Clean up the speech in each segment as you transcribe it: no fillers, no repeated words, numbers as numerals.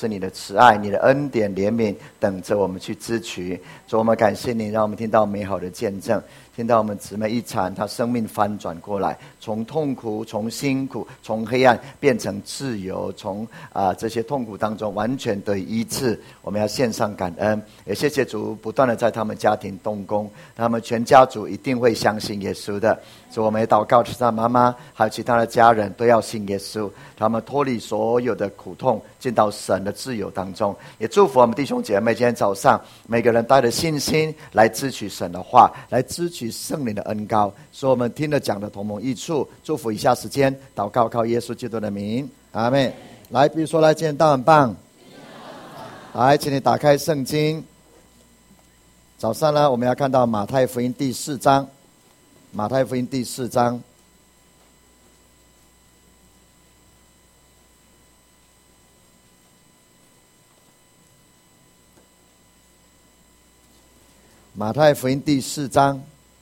是你的慈爱、你的恩典、怜悯等着我们去支取。主，我们感谢你，让我们听到美好的见证，听到我们姊妹一禅她生命翻转过来，从痛苦、从辛苦、从黑暗变成自由，从这些痛苦当中完全得以医治。我们要献上感恩，也谢谢主不断的在他们家庭动工，他们全家族一定会相信耶稣的。主，我们也祷告其他妈妈还有其他的家人都要信耶稣，他们脱离所有的苦痛，进到神的自由当中。也祝福我们弟兄姐妹今天早上每个人带着信心来支取神的话，来支取圣灵的恩膏，使我们听了讲的同盟益处。祝福以下时间祷告靠耶稣基督的名，阿们。来，比如说来，今天都很棒。来，请你打开圣经。早上呢，我们要看到马太福音第4章。马太福音第4章。马太福音第4章，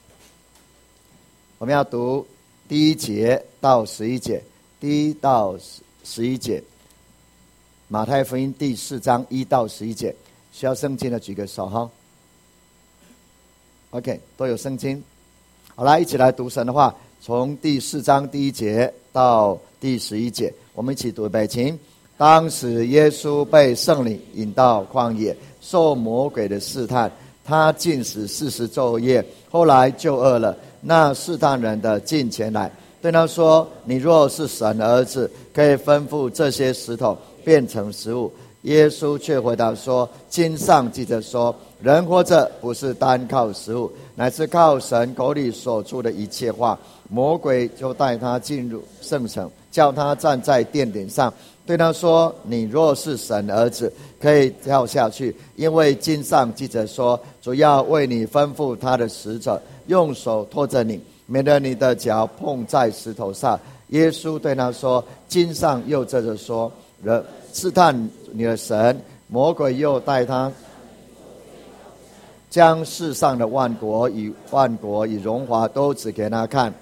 我们要读第1节到11节，第1到11节。马太福音第4章1到11节，需要圣经的举个手哈。OK， 都有圣经。好，来一起来读神的话，从第4章第1节到第11节，我们一起读备请。当时耶稣被圣灵引到旷野，受魔鬼的试探，他禁食40昼夜，后来就饿了。那试探人的近前来，对他说：你若是神的儿子，可以吩咐这些石头变成食物。耶稣却回答说：经上记着说，人活着不是单靠食物，乃是靠神口里所出的一切话。魔鬼就带他进入圣城，叫他站在殿顶上，对他说：你若是神的儿子，可以跳下去，因为经上记着说，主要为你吩咐他的使者，用手托着你，免得你的脚碰在石头上。耶稣对他说：经上又这着说，人试探你的神。魔鬼又带他将世上的万国与荣华都指给他看。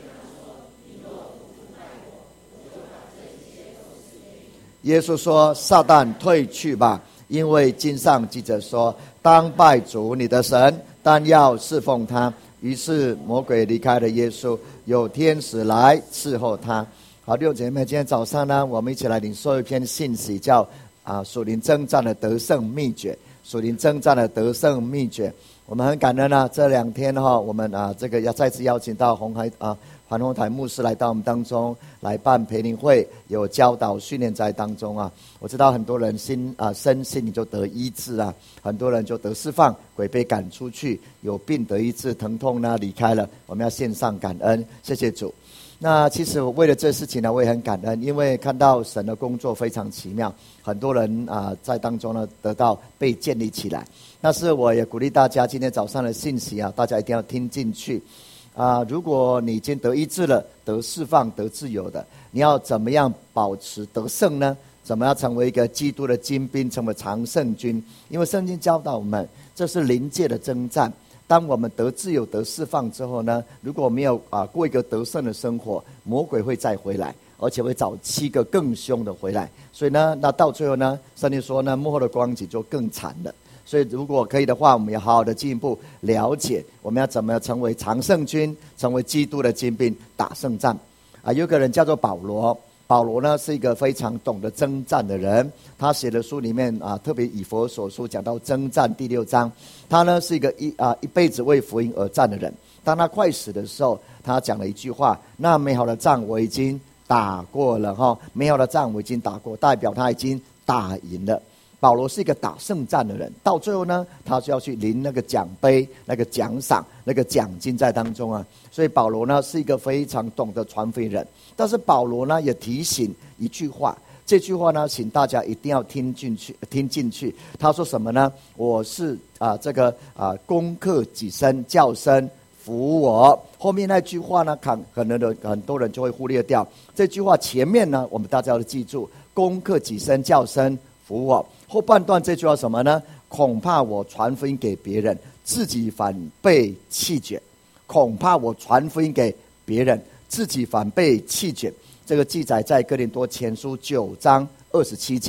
耶稣说：撒旦退去吧，因为经上记着说，当拜主你的神，但要侍奉他。于是魔鬼离开了耶稣，有天使来伺候他。好，弟兄姐妹，今天早上呢，我们一起来领受一篇信息，叫属灵征战的得胜秘诀。属灵征战的得胜秘诀，我们很感恩啊！这2天我们这个要再次邀请到黄宏台牧师来到我们当中来办培灵会，有教导训练在当中啊。我知道很多人身心里就得医治啊，很多人就得释放，鬼被赶出去，有病得医治，疼痛呢离开了。我们要献上感恩，谢谢主。那其实我为了这事情呢，我也很感恩，因为看到神的工作非常奇妙，很多人在当中呢得到被建立起来。但是我也鼓励大家，今天早上的信息大家一定要听进去如果你已经得医治了、得释放、得自由的，你要怎么样保持得胜呢？怎么样成为一个基督的精兵，成为常胜军？因为圣经教导我们，这是灵界的征战。当我们得自由得释放之后呢，如果没有过一个得胜的生活，魔鬼会再回来，而且会找7个更凶的回来。所以呢，那到最后呢，圣经说呢，幕后的光景就更惨了。所以如果可以的话，我们要好好的进一步了解，我们要怎么成为常胜军，成为基督的精兵，打胜仗有个人叫做保罗。保罗呢是一个非常懂得征战的人，他写的书里面特别以弗所书讲到征战第6章。他呢是一个一辈子为福音而战的人。当他快死的时候，他讲了一句话：那美好的仗我已经打过了美好的仗我已经打过，代表他已经打赢了。保罗是一个打胜战的人，到最后呢，他就要去领那个奖杯、那个奖赏、那个奖金在当中所以保罗呢是一个非常懂得传福音人。但是保罗呢也提醒一句话，这句话呢请大家一定要听进去。他说什么呢？我是攻克己身，叫身服我。后面那句话呢，可能很多人就会忽略掉。这句话前面呢，我们大家要记住：攻克己身，叫身服我。后半段这句话什么呢？恐怕我传福音给别人，自己反被弃绝。恐怕我传福音给别人，自己反被弃绝。这个记载在哥林多前书9章27节。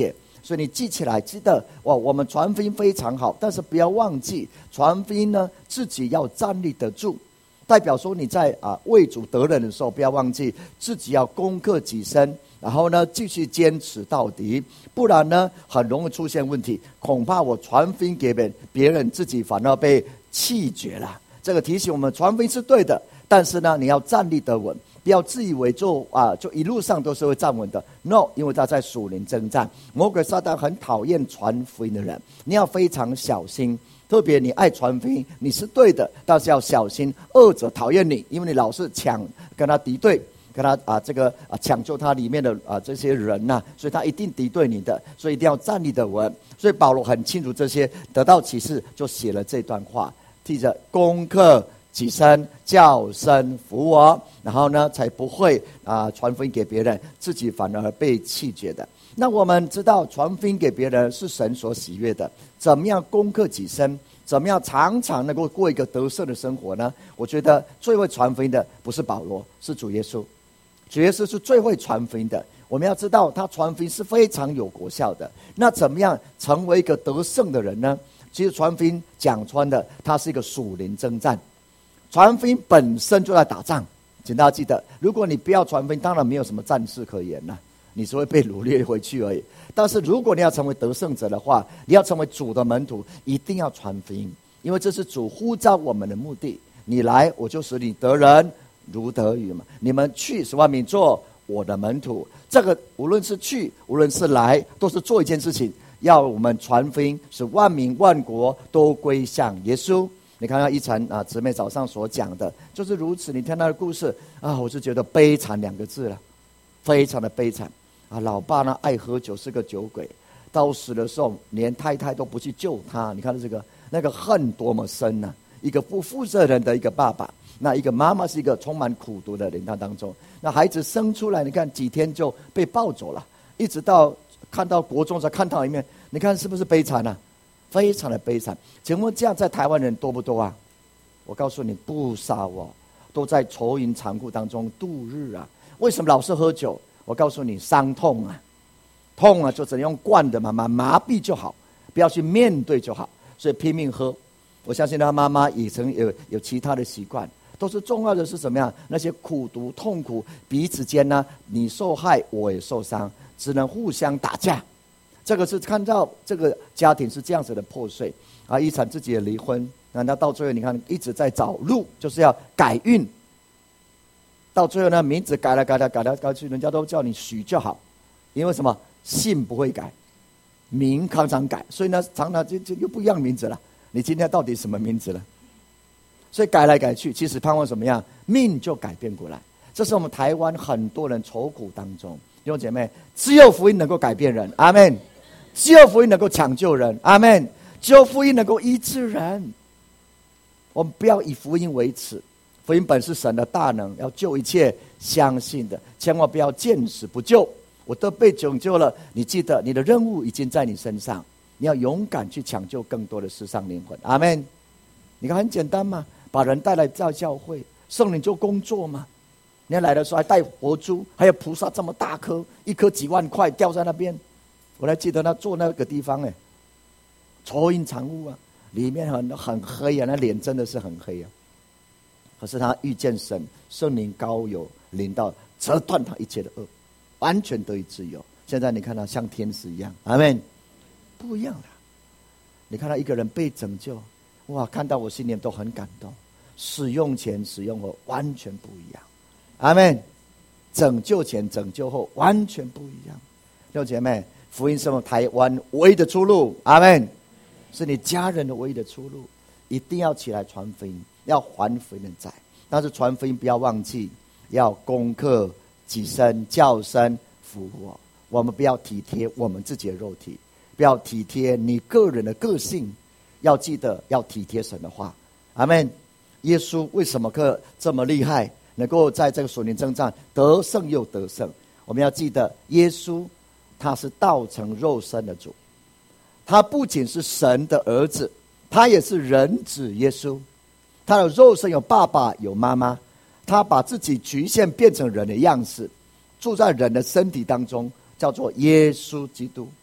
所以你记起来，记得哇，我们传福音非常好，但是不要忘记传福音呢，自己要站立得住。代表说你在为主得人的时候，不要忘记自己要攻克己身，然后呢继续坚持到底，不然呢很容易出现问题。恐怕我传福音给别人，自己反而被弃绝了。这个提醒我们，传福音是对的，但是呢你要站立得稳，不要自以为就一路上都是会站稳的。 No， 因为他在属灵征战，魔鬼撒旦很讨厌传福音的人，你要非常小心。特别你爱传福音，你是对的，但是要小心恶者讨厌你，因为你老是跟他敌对，跟他抢救他里面的这些人呐，所以他一定敌对你的，所以一定要站立得稳。所以保罗很清楚这些，得到启示就写了这段话，记着攻克己身，叫声服我，然后呢才不会传福音给别人，自己反而被弃绝的。那我们知道传福音给别人是神所喜悦的，怎么样攻克己身，怎么样常常能够过一个得胜的生活呢？我觉得最会传福音的不是保罗，是主耶稣。主耶稣是最会传福音的，我们要知道他传福音是非常有果效的。那怎么样成为一个得胜的人呢？其实传福音讲穿的，它是一个属灵征战，传福音本身就在打仗。请大家记得，如果你不要传福音，当然没有什么战事可言了，你只会被掳掠回去而已。但是如果你要成为得胜者的话，你要成为主的门徒，一定要传福音，因为这是主呼召我们的目的。你来，我就使你得人如得鱼嘛。你们去，使万民做我的门徒。这个无论是去，无论是来，都是做一件事情，要我们传福音，使万民万国都归向耶稣。你看到一禅姊妹早上所讲的就是如此。你听她的故事我就觉得悲惨2个字了，非常的悲惨老爸呢爱喝酒，是个酒鬼，到死的时候连太太都不去救他。你看这个那个恨多么深啊！一个不负责任的一个爸爸，那一个妈妈是一个充满苦毒的人当中，那孩子生出来，你看几天就被抱走了，一直到看到国中才看到一面，你看是不是悲惨啊？非常的悲惨。请问这样在台湾人多不多啊？我告诉你不少都在愁云惨苦当中度日啊。为什么老是喝酒？我告诉你，伤痛痛就只能用灌的麻痹就好，不要去面对就好，所以拼命喝。我相信他妈妈也曾有其他的习惯，都是重要的是怎么样？那些苦毒痛苦，彼此间呢，你受害我也受伤，只能互相打架。这个是看到这个家庭是这样子的破碎一场自己的离婚，那到最后你看一直在找路，就是要改运。到最后呢，名字改来去，人家都叫你许就好，因为什么？姓不会改，名常常改，所以呢，常常就又不一样名字了。你今天到底什么名字了？所以改来改去，其实盼望什么样？命就改变过来。这是我们台湾很多人愁苦当中，弟兄姐妹，只有福音能够改变人，阿们。只有福音能够抢救人，阿们。只有福音能够医治人。我们不要以福音为耻，福音本是神的大能，要救一切相信的，千万不要见死不救。我都被拯救了，你记得你的任务已经在你身上，你要勇敢去抢救更多的世上灵魂，阿们。你看很简单嘛，把人带来到教会，圣灵就工作嘛。你来的时候还带活猪，还有菩萨这么大颗，一颗几万块掉在那边。我还记得他坐那个地方愁云惨雾里面很黑那脸真的是很黑可是他遇见神，圣灵高有临到，折断他一切的恶，完全得以自由。现在你看他像天使一样，阿们。不一样了。你看到一个人被拯救，哇，看到我心里都很感动。使用前使用后完全不一样，阿们。拯救前拯救后完全不一样。弟兄姐妹，福音是我们台湾唯一的出路，阿们。是你家人的唯一的出路，一定要起来传福音，要还福音的债。但是传福音不要忘记，要攻克己身，叫声服我。我们不要体贴我们自己的肉体，不要体贴你个人的个性，要记得要体贴神的话，阿们。耶稣为什么这么厉害，能够在这个属灵征战得胜又得胜？我们要记得，耶稣他是道成肉身的主，他不仅是神的儿子，他也是人子耶稣。他的肉身有爸爸有妈妈，他把自己局限变成人的样式，住在人的身体当中，叫做耶稣基督。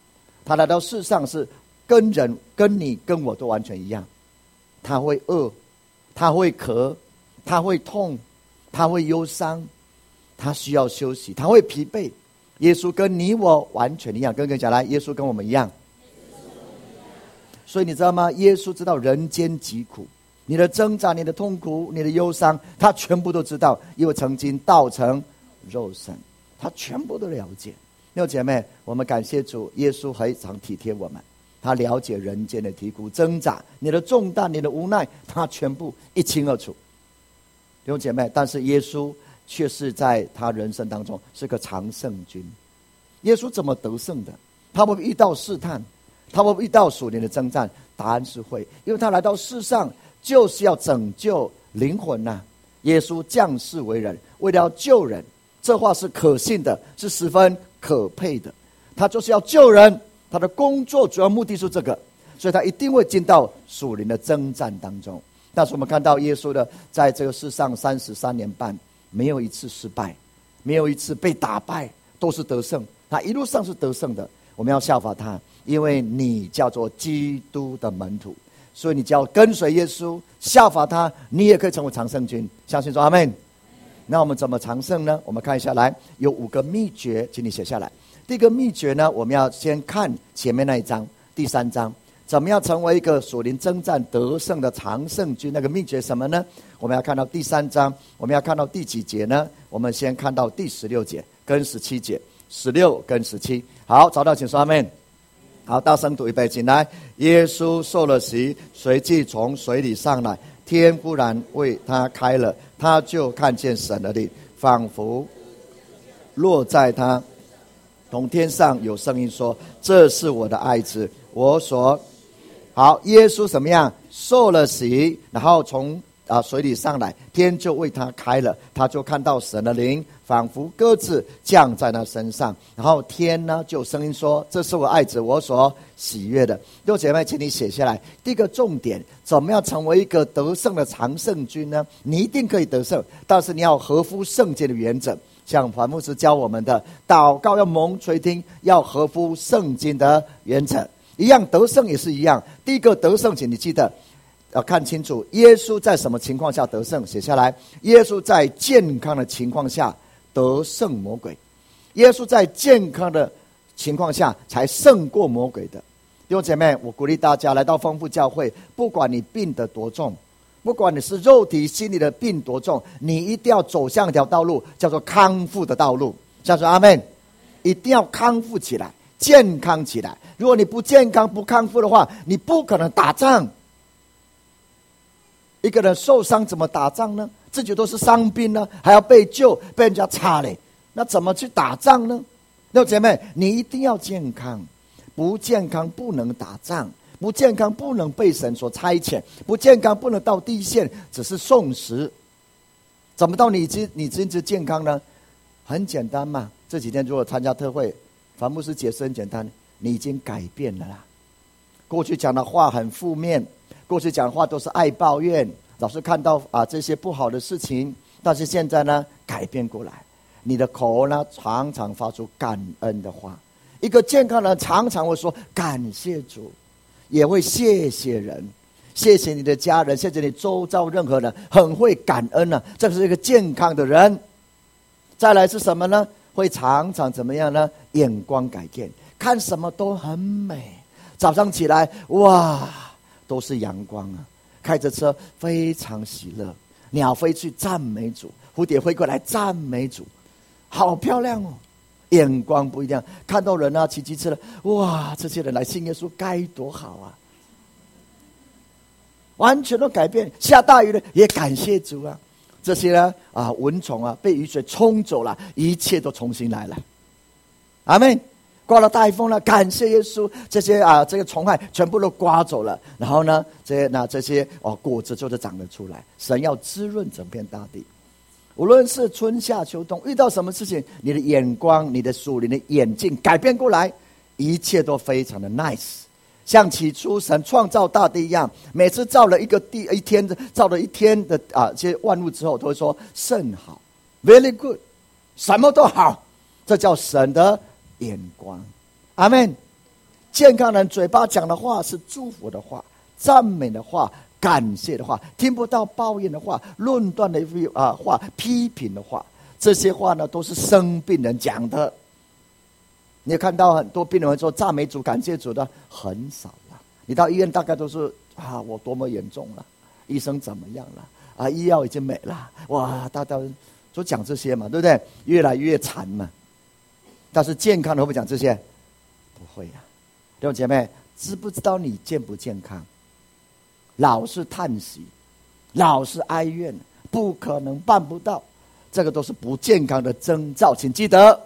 他来到世上是跟人跟你跟我都完全一样，他会饿，他会渴，他会痛，他会忧伤，他需要休息，他会疲惫。耶稣跟你我完全一样，跟讲来，耶稣跟我们一样。所以你知道吗？耶稣知道人间疾苦，你的挣扎，你的痛苦，你的忧伤，他全部都知道，因为曾经道成肉身，他全部都了解。弟兄姐妹，我们感谢主，耶稣非常体贴我们，他了解人间的疾苦挣扎，你的重担，你的无奈，他全部一清二楚。弟兄姐妹，但是耶稣却是在他人生当中是个常胜军。耶稣怎么得胜的？他会遇到试探，他会遇到属灵的征战？答案是会，因为他来到世上就是要拯救灵魂啊。耶稣降世为人，为了要救人，这话是可信的，是十分可佩的。他就是要救人，他的工作主要目的是这个，所以他一定会进到属灵的征战当中。但是我们看到耶稣的在这个世上33年半，没有一次失败，没有一次被打败，都是得胜。他一路上是得胜的。我们要效法他，因为你叫做基督的门徒，所以你只要跟随耶稣，效法他，你也可以成为常胜军。相信说阿们。那我们怎么常胜呢？我们看一下来，有5个秘诀，请你写下来。第一个秘诀呢，我们要先看前面那一章，第3章，怎么样成为一个属灵征战得胜的常胜军？那个秘诀什么呢？我们要看到第3章，我们要看到第几节呢？我们先看到第16节跟17节，16跟17。好，找到请说阿们。好，大声读一遍，请来。耶稣受了洗，随即从水里上来，天忽然为他开了，他就看见神的灵仿佛落在他，从天上有声音说：这是我的爱子，我所好。耶稣怎么样？受了洗，然后从水里上来，天就为他开了，他就看到神的灵仿佛鸽子降在他身上，然后天呢就有声音说：这是我爱子，我所喜悦的。弟兄姐妹，请你写下来。第一个重点，怎么样成为一个得胜的常胜军呢？你一定可以得胜，但是你要合乎圣经的原则，像樊牧师教我们的，祷告要蒙垂听，要合乎圣经的原则一样。得胜也是一样。第一个得胜，请你记得要看清楚，耶稣在什么情况下得胜？写下来。耶稣在健康的情况下得胜魔鬼，耶稣在健康的情况下才胜过魔鬼的。弟兄姐妹，我鼓励大家来到丰富教会，不管你病得多重，不管你是肉体心理的病多重，你一定要走向一条道路，叫做康复的道路。叫做阿们。一定要康复起来，健康起来。如果你不健康不康复的话，你不可能打仗。一个人受伤怎么打仗呢？自己都是伤兵呢，还要被救，被人家插嘞，那怎么去打仗呢？弟兄姐妹，你一定要健康，不健康不能打仗，不健康不能被神所差遣，不健康不能到第一线，只是送食。怎么到你健康呢？很简单嘛，这几天如果参加特会，樊牧师解释很简单，你已经改变了啦。过去讲的话很负面，过去讲话都是爱抱怨，老是看到这些不好的事情，但是现在呢，改变过来，你的口呢常常发出感恩的话。一个健康的人常常会说感谢主，也会谢谢人，谢谢你的家人，谢谢你周遭任何人，很会感恩呢，这是一个健康的人。再来是什么呢？会常常怎么样呢？眼光改变，看什么都很美。早上起来，哇，都是阳光啊！开着车非常喜乐，鸟飞去赞美主，蝴蝶飞过来赞美主，好漂亮哦！眼光不一样，看到人骑机车了，哇，这些人来信耶稣该多好啊！完全都改变。下大雨了也感谢主啊！这些呢蚊虫被雨水冲走了，一切都重新来了。阿们。刮了大风了，感谢耶稣，这些这个虫害全部都刮走了，然后呢，这些果子就是长得出来。神要滋润整片大地，无论是春夏秋冬，遇到什么事情，你的眼光、你的属灵的眼镜改变过来，一切都非常的 nice， 像起初神创造大地一样，每次造了一天的这些万物之后，都会说甚好 ，very good， 什么都好，这叫神的眼光。阿们。 健康人嘴巴讲的话是祝福的话、赞美的话、感谢的话，听不到抱怨的话、论断的话、批评的话。这些话呢，都是生病人讲的。你有看到很多病人会说赞美主、感谢主的很少了。你到医院大概都是我多么严重了，医生怎么样了医药已经没了，哇，大家都讲这些嘛，对不对？越来越惨嘛。但是健康的会不会讲这些？不会呀。弟兄姐妹，知不知道你健不健康？老是叹息，老是哀怨，不可能办不到，这个都是不健康的征兆，请记得。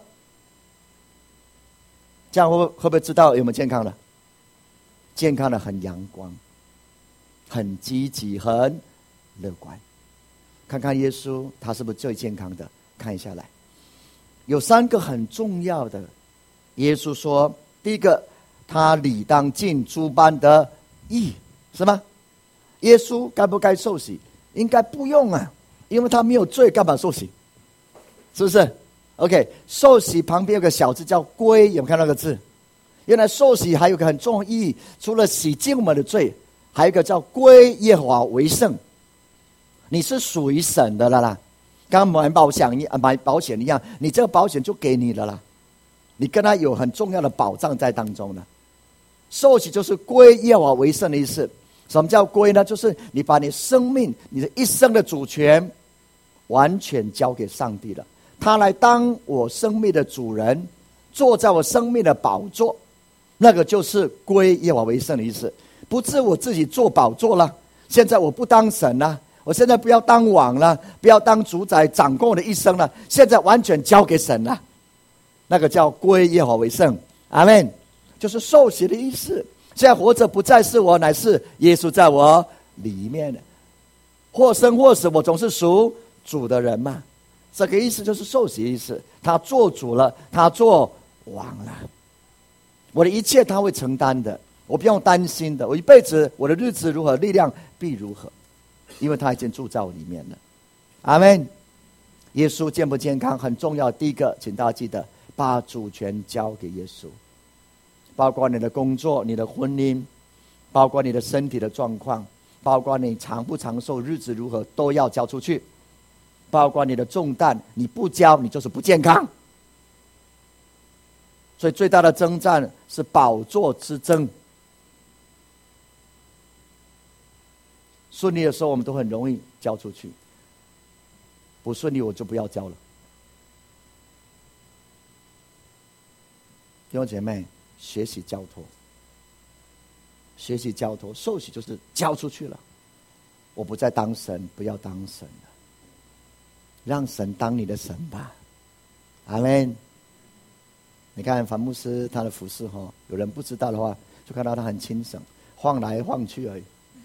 这样会不会知道有没有健康了？健康的很阳光，很积极，很乐观。看看耶稣，他是不是最健康的？看一下来，有3个很重要的。耶稣说，第一个，他理当尽诸般的义，是吗？耶稣该不该受洗？应该不用啊，因为他没有罪，干嘛受洗？是不是 ？OK， 受洗旁边有个小字叫归，有没有看到那个字？原来受洗还有个很重要的意义，除了洗净我们的罪，还有一个叫归耶和华为圣。你是属于神的了啦，刚刚买保险一样，你这个保险就给你了啦，你跟他有很重要的保障在当中呢。受洗就是归耶和华为圣的意思。什么叫归呢？就是你把你生命、你的一生的主权完全交给上帝了，他来当我生命的主人，坐在我生命的宝座，那个就是归耶和华为圣的意思。不是我自己做宝座了，现在我不当神了，我现在不要当王了，不要当主宰掌控我的一生了，现在完全交给神了，那个叫归耶和华为圣。阿们，就是受洗的意思。现在活着不再是我，乃是耶稣在我里面的，或生或死，我总是属主的人嘛。这个意思就是受洗的意思，他做主了，他做王了，我的一切他会承担的，我不用担心的，我一辈子我的日子如何，力量必如何，因为他已经住在我里面了。阿们。耶稣健不健康很重要，第一个请大家记得把主权交给耶稣，包括你的工作、你的婚姻，包括你的身体的状况，包括你长不长寿、日子如何，都要交出去。包括你的重担，你不交，你就是不健康。所以最大的征战是宝座之争。顺利的时候，我们都很容易交出去；不顺利，我就不要交了。弟兄姐妹，学习交托，学习交托，受洗就是交出去了。我不再当神，不要当神了，让神当你的神吧。阿们。你看樊牧师他的服侍有人不知道的话，就看到他很轻省，晃来晃去而已。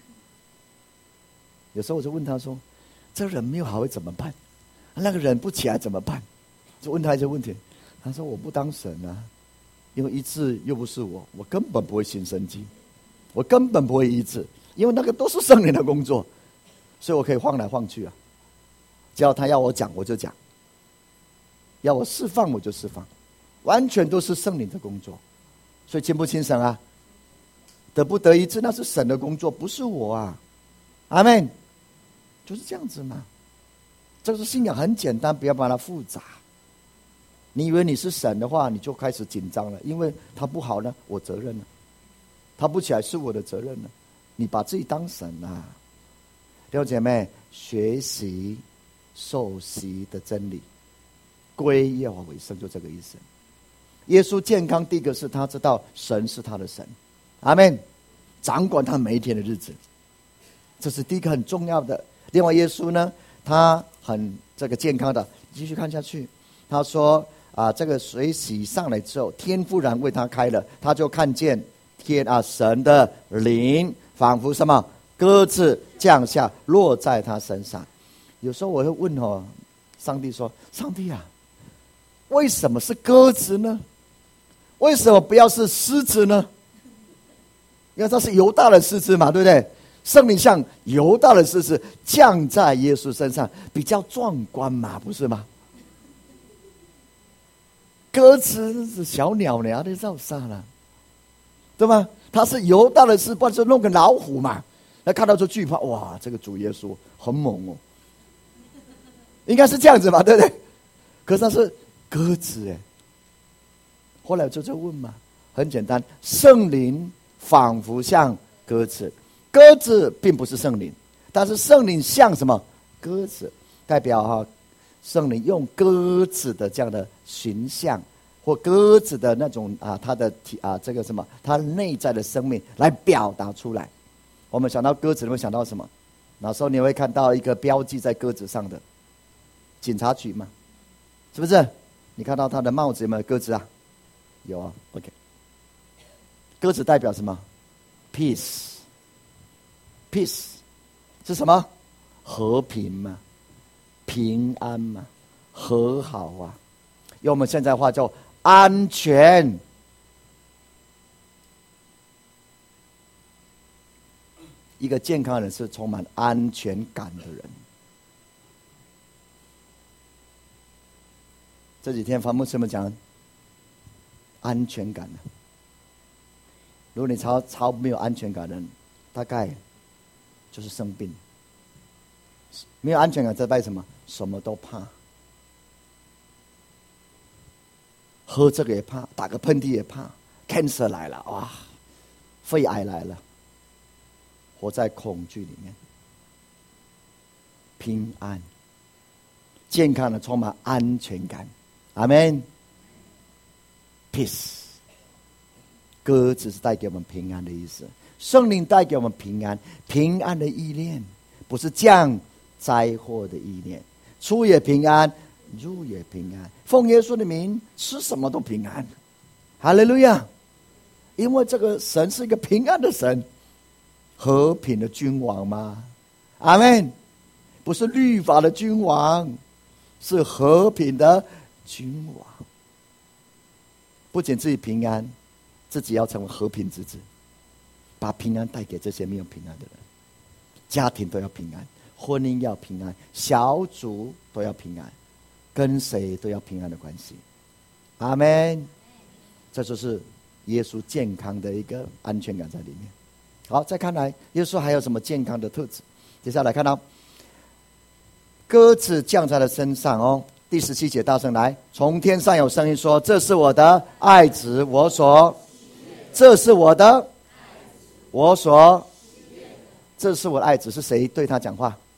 有时候我就问他说，这人没有好会怎么办？那个人不起来怎么办？就问他一些问题。他说，我不当神啊，因为医治又不是我根本不会行神迹，我根本不会医治，因为那个都是圣灵的工作，所以我可以晃来晃去啊。只要他要我讲我就讲，要我释放我就释放，完全都是圣灵的工作。所以轻不轻省啊？得不得医治那是神的工作，不是我啊。阿们。就是这样子嘛。这个信仰很简单，不要把它复杂。你以为你是神的话，你就开始紧张了，因为他不好呢，我责任了；他不起来是我的责任了。你把自己当神啊。弟兄姐妹，学习受洗的真理，归耶和华为圣，就这个意思。耶稣健康，第一个是他知道神是他的神，阿们，掌管他每一天的日子，这是第一个很重要的。另外耶稣呢，他很这个健康的，继续看下去，他说这个水洗上来之后，天忽然为他开了，他就看见神的灵仿佛什么鸽子降下落在他身上。有时候我会问上帝说，上帝啊，为什么是鸽子呢？为什么不要是狮子呢？因为它是犹大的狮子嘛，对不对？圣灵像犹大的狮子降在耶稣身上，比较壮观嘛，不是吗？鸽子是小鸟呢，它绕上了。 对吧？他是犹大的士，不然就弄个老虎嘛。那看到就惧怕，哇，这个主耶稣很猛哦，应该是这样子吧，对不对？可是他是鸽子哎。后来就问嘛，很简单，圣灵仿佛像鸽子，鸽子并不是圣灵，但是圣灵像什么？鸽子，代表圣灵用鸽子的这样的形象，或鸽子的那种它的这个什么，它内在的生命来表达出来。我们想到鸽子，你会想到什么？那时候你会看到一个标记在鸽子上的警察局嘛，是不是？你看到它的帽子有没有鸽子啊？有啊 ，OK。鸽子代表什么 ？Peace 是什么？和平嘛，平安嘛，和好啊。用我们现在话叫安全。一个健康人是充满安全感的人。这几天樊牧师们讲安全感呢。如果你超没有安全感的人，大概就是生病。没有安全感在带什么？什么都怕，喝这个也怕，打个喷嚏也怕 ，cancer 来了哇，肺癌来了，活在恐惧里面。平安、健康的，充满安全感。阿们。Peace， 鸽子是带给我们平安的意思，圣灵带给我们平安，平安的意念，不是降灾祸的意念。出也平安，入也平安。奉耶稣的名，吃什么都平安。哈利路亚！因为这个神是一个平安的神，和平的君王嘛。阿们。不是律法的君王，是和平的君王。不仅自己平安，自己要成为和平之子，把平安带给这些没有平安的人。家庭都要平安，婚姻要平安，小组都要平安，跟谁都要平安的关系。阿们。这就是耶稣健康的一个安全感在里面。好，再看来耶稣还有什么健康的特质？接下来看到鸽子降在了身上哦。第17节大声来，从天上有声音说：“这是我的爱子，这是我的爱子。”是谁对他讲话？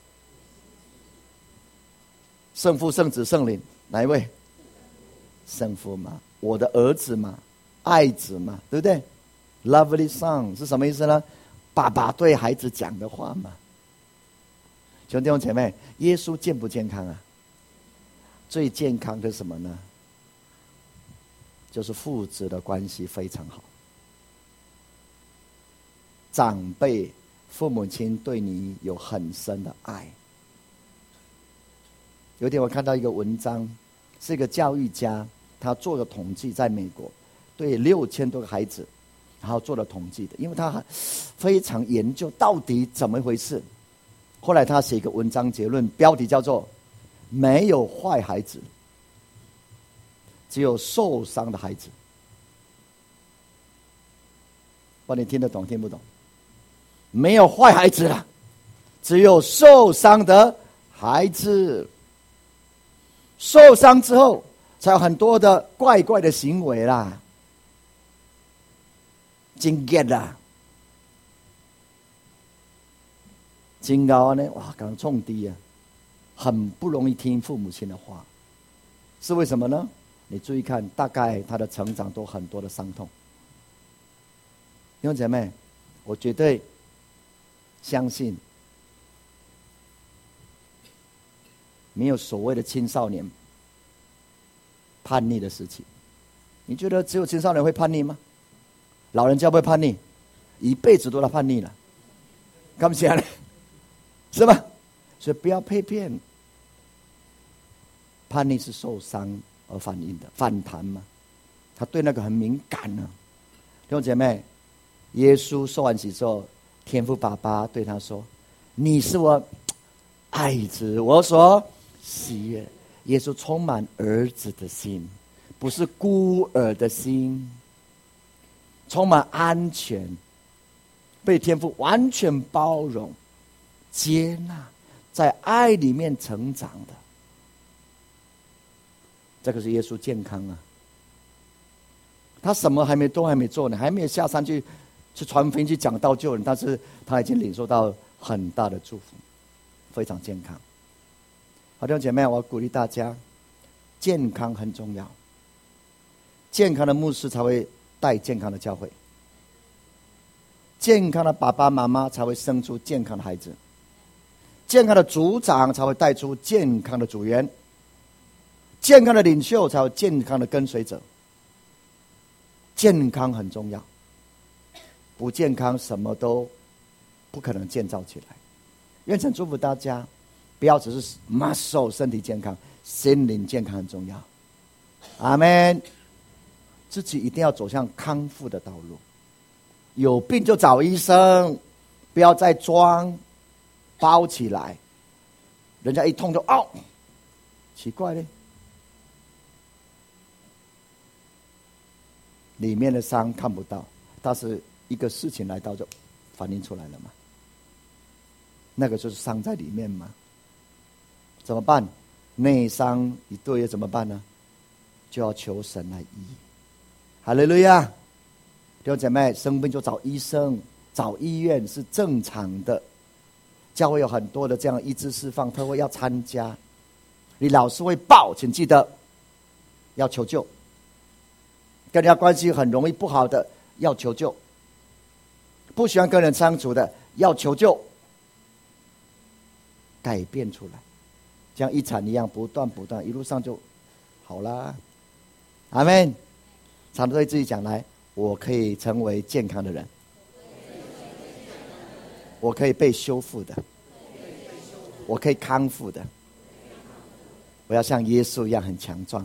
圣父、圣子、圣灵，哪一位？圣父嘛，我的儿子嘛，爱子嘛，对不对 ？Lovely son 是什么意思呢？爸爸对孩子讲的话嘛。兄弟姐妹，耶稣健不健康啊？最健康的是什么呢？就是父子的关系非常好。长辈、父母亲对你有很深的爱。有一天我看到一个文章，是一个教育家，他做了统计，在美国对6000多个孩子，然后做了统计的，因为他非常研究到底怎么回事。后来他写一个文章结论，标题叫做没有坏孩子，只有受伤的孩子。不知道你听得懂听不懂？没有坏孩子了，只有受伤的孩子。受伤之后才有很多的怪怪的行为啦，经验啦，真高呢，哇，刚冲低啊，很不容易听父母亲的话，是为什么呢？你注意看，大概他的成长都很多的伤痛。弟兄姐妹，我绝对相信，没有所谓的青少年叛逆的时期。你觉得只有青少年会叛逆吗？老人家不会叛逆，一辈子都在叛逆了，干不起来了，是吧？所以不要被骗。叛逆是受伤而反应的反弹嘛，他对那个很敏感呢。弟兄姐妹，耶稣受完洗之后，天父爸爸对他说：“你是我爱子，我所喜悦。”耶稣充满儿子的心，不是孤儿的心。 充满安全，被天父完全包容、接纳，在爱里面成长的。这个是耶稣健康啊！他什么都还没做呢，还没有下山去传福音、去讲道救人，但是他已经领受到很大的祝福，非常健康。好，弟兄姐妹，我鼓励大家，健康很重要。健康的牧师才会带健康的教会，健康的爸爸妈妈才会生出健康的孩子，健康的组长才会带出健康的组员，健康的领袖才有健康的跟随者。健康很重要，不健康什么都不可能建造起来。愿神祝福大家，不要只是 muscle 身体健康，心灵健康很重要。阿们。自己一定要走向康复的道路，有病就找医生，不要再装包起来，人家一痛就奇怪嘞，里面的伤看不到，但是一个事情来到就反映出来了嘛，那个就是伤在里面嘛。怎么办？内伤一对怎么办呢？就要求神来医。哈利路亚！弟兄姐妹，生病就找医生、找医院是正常的。教会有很多的这样医治释放特会要参加，你老是会报，请记得要求救。跟人家关系很容易不好的要求救，不喜欢跟人相处的要求救，改变出来，像一铲一样不断，一路上就好啦。阿们。常对自己讲来，我可以成为健康的人，我可以被修复的，我可以康复的，我要像耶稣一样很强壮、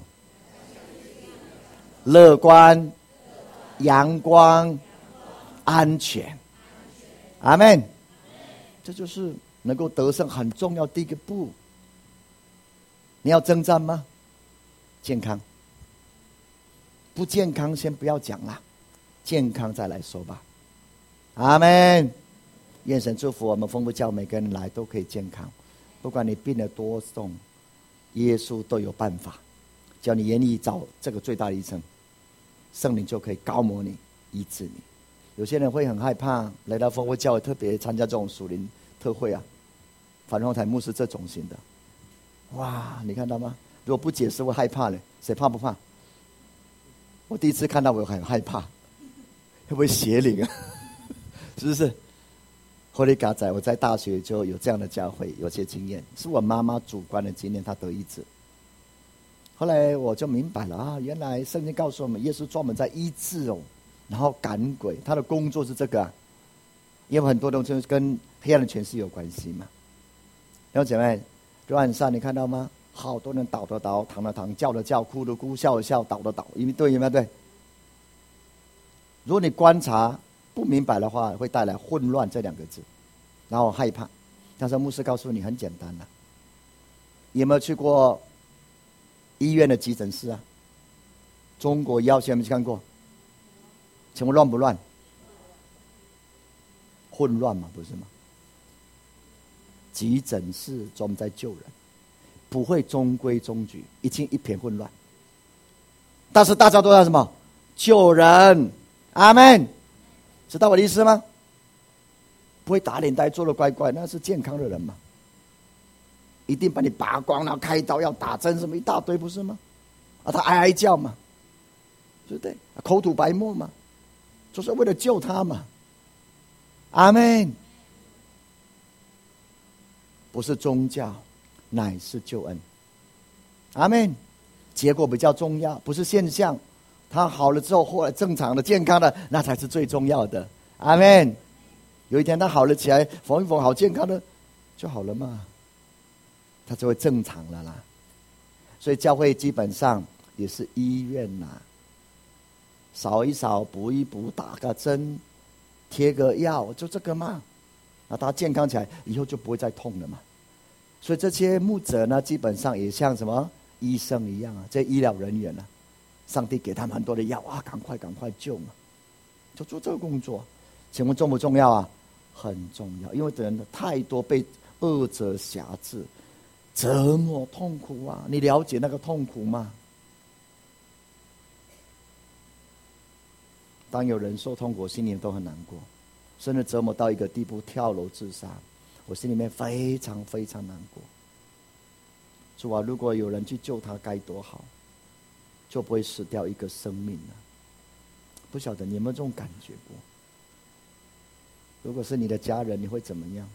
乐观、阳光、安全。阿们。这就是能够得胜很重要的一个步。你要征战吗？健康。不健康先不要讲啦，健康再来说吧。阿们。愿神祝福我们丰富教每个人来都可以健康，不管你病得多重，耶稣都有办法，只要你愿意找这个最大的医生，圣灵就可以高摩你、医治你。有些人会很害怕来到丰富教会，特别参加这种属灵特会啊，反正台牧师这种型的，哇，你看到吗？如果不解释会害怕嘞，谁怕不怕？我第一次看到我很害怕，会不会邪灵啊？是不是？后来嘎仔，我在大学就有这样的教会，有些经验，是我妈妈主观的经验，她得医治。后来我就明白了啊，原来圣经告诉我们，耶稣专门在医治哦，然后赶鬼，他的工作是这个啊。因为很多东西跟黑暗的权势有关系嘛。然后姐妹，昨晚上你看到吗？好多人倒的倒，躺的躺，叫的叫，哭的哭，笑的笑，倒的倒，有没有对？如果你观察不明白的话，会带来混乱这两个字，然后害怕。但是牧师告诉你很简单啊，有没有去过医院的急诊室啊？中国医药线有没有看过？请问乱不乱？混乱嘛，不是吗？急诊室专门在救人，不会中规中矩，已经一片混乱。但是大家都在什么？救人。阿们。知道我的意思吗？不会打脸呆做的乖乖，那是健康的人嘛。一定把你拔光，然后开刀要打针什么一大堆，不是吗？啊，他哀哀叫嘛，对不对？口吐白沫嘛，就是为了救他嘛。阿们。不是宗教，乃是救恩。阿们。结果比较重要，不是现象。他好了之后，后来正常的、健康的，那才是最重要的。阿们。有一天他好了起来，缝一缝，好健康的就好了嘛，他就会正常了啦。所以教会基本上也是医院呐，扫一扫、补一补、打个针、贴个药，就这个嘛。那他健康起来以后就不会再痛了嘛。所以这些牧者呢，基本上也像什么医生一样啊，这医疗人员啊，上帝给他们很多的药啊，赶快救嘛。 就做这个工作。请问重不重要啊？很重要，因为人太多被恶者辖制，折磨痛苦啊！你了解那个痛苦吗？当有人受痛苦，心里都很难过，甚至折磨到一个地步，跳楼自杀，我心里面非常非常难过。主啊，如果有人去救他，该多好，就不会死掉一个生命了。不晓得你有没有这种感觉过？如果是你的家人，你会怎么样？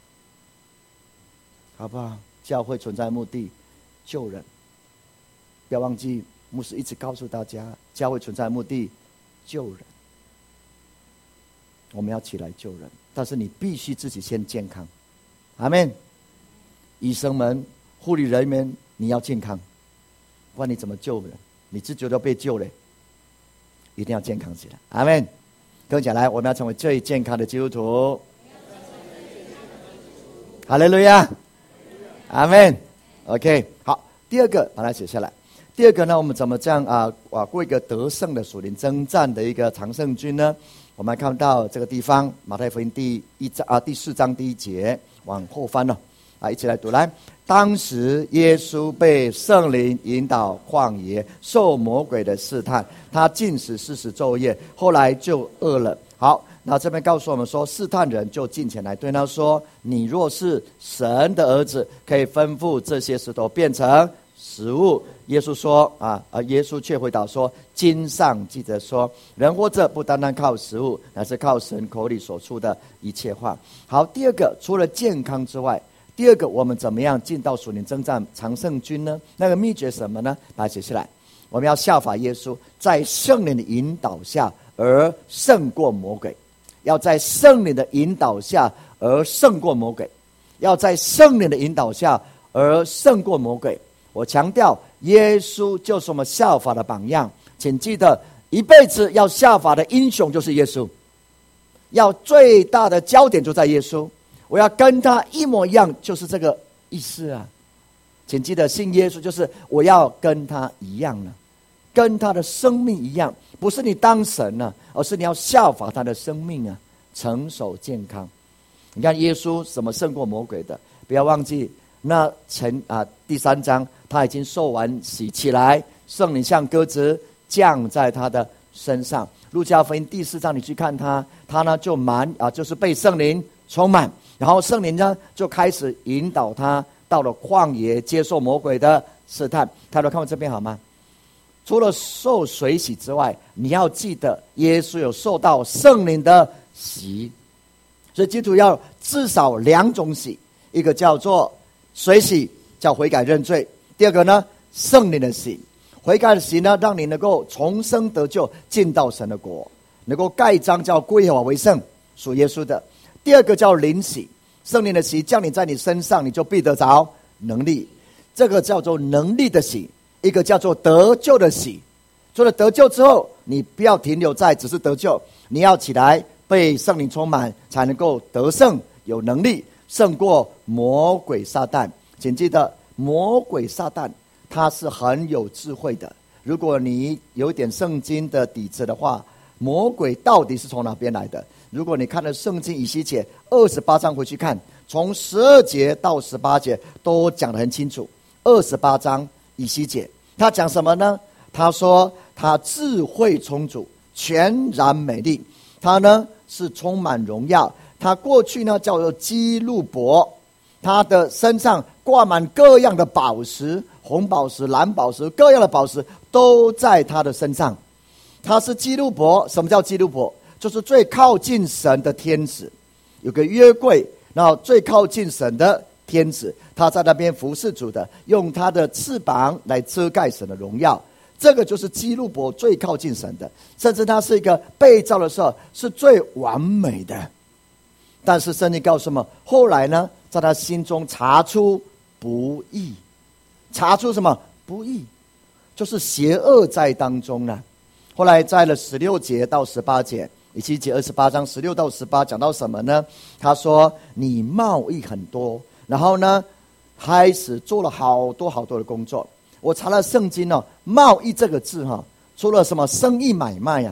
好不好？教会存在目的，救人。不要忘记，牧师一直告诉大家，教会存在目的，救人。我们要起来救人，但是你必须自己先健康。阿们。医生们、护理人员，你要健康，不然你怎么救人？你自己都被救了，一定要健康起来。阿们。跟我讲来，我们要成为最健康的基督徒。哈利路亚，阿们。OK， 好，第二个把它写下来。第二个呢，我们怎么这样过一个得胜的属灵征战的一个常胜军呢？我们看到这个地方，马太福音第4章第1节，往后翻了一起来读来。当时耶稣被圣灵引导旷野，受魔鬼的试探，他禁食40昼夜，后来就饿了。好，那这边告诉我们说，试探人就近前来对他说：你若是神的儿子，可以吩咐这些石头变成食物。耶稣说耶稣却回答说：经上记着说，人活着不单单靠食物，乃是靠神口里所出的一切话。好，第二个，除了健康之外，第二个，我们怎么样进到属灵征战常胜军呢？那个秘诀什么呢？把它写下来。我们要效法耶稣，在圣灵的引导下而胜过魔鬼。要在圣灵的引导下而胜过魔鬼。要在圣灵的引导下而胜过魔鬼。我强调，耶稣就是我们效法的榜样。请记得，一辈子要效法的英雄就是耶稣，要最大的焦点就在耶稣。我要跟他一模一样，就是这个意思啊！请记得，信耶稣就是我要跟他一样了，跟他的生命一样，不是你当神了，而是你要效法他的生命啊，成熟健康。你看耶稣怎么胜过魔鬼的？不要忘记，第3章他已经受完洗起来，圣灵像鸽子降在他的身上。路加福音第4章你去看他呢就是被圣灵充满。然后圣灵呢就开始引导他到了旷野，接受魔鬼的试探。大家看我这边好吗？除了受水洗之外，你要记得耶稣有受到圣灵的洗。所以基督徒要至少2种洗，一个叫做水洗，叫悔改认罪；第二个呢，圣灵的洗。悔改的洗呢，让你能够重生得救，进到神的国，能够盖章叫归耶和华为圣，属耶稣的。第二个叫灵洗，圣灵的洗降临在你身上，你就必得着能力，这个叫做能力的洗。一个叫做得救的洗，除了得救之后，你不要停留在只是得救，你要起来被圣灵充满，才能够得胜，有能力胜过魔鬼撒旦。请记得，魔鬼撒旦他是很有智慧的。如果你有点圣经的底子的话，魔鬼到底是从哪边来的？如果你看了圣经以西结28章回去看，从12节到18节都讲得很清楚。28章以西结他讲什么呢？他说他智慧充足，全然美丽，他呢是充满荣耀。他过去呢叫做基路伯，他的身上挂满各样的宝石，红宝石、蓝宝石，各样的宝石都在他的身上。他是基路伯。什么叫基路伯？就是最靠近神的天使。有个约柜，然后最靠近神的天使，他在那边服侍主的，用他的翅膀来遮盖神的荣耀。这个就是基路伯最靠近神的，甚至他是一个被造的时候是最完美的。但是圣经告诉我们，后来呢，在他心中查出不义。查出什么？不义，就是邪恶在当中呢。后来在了16节到18节，以西结28章16到18讲到什么呢？他说你贸易很多，然后呢开始做了好多好多的工作。我查了圣经贸易这个字除了什么生意买卖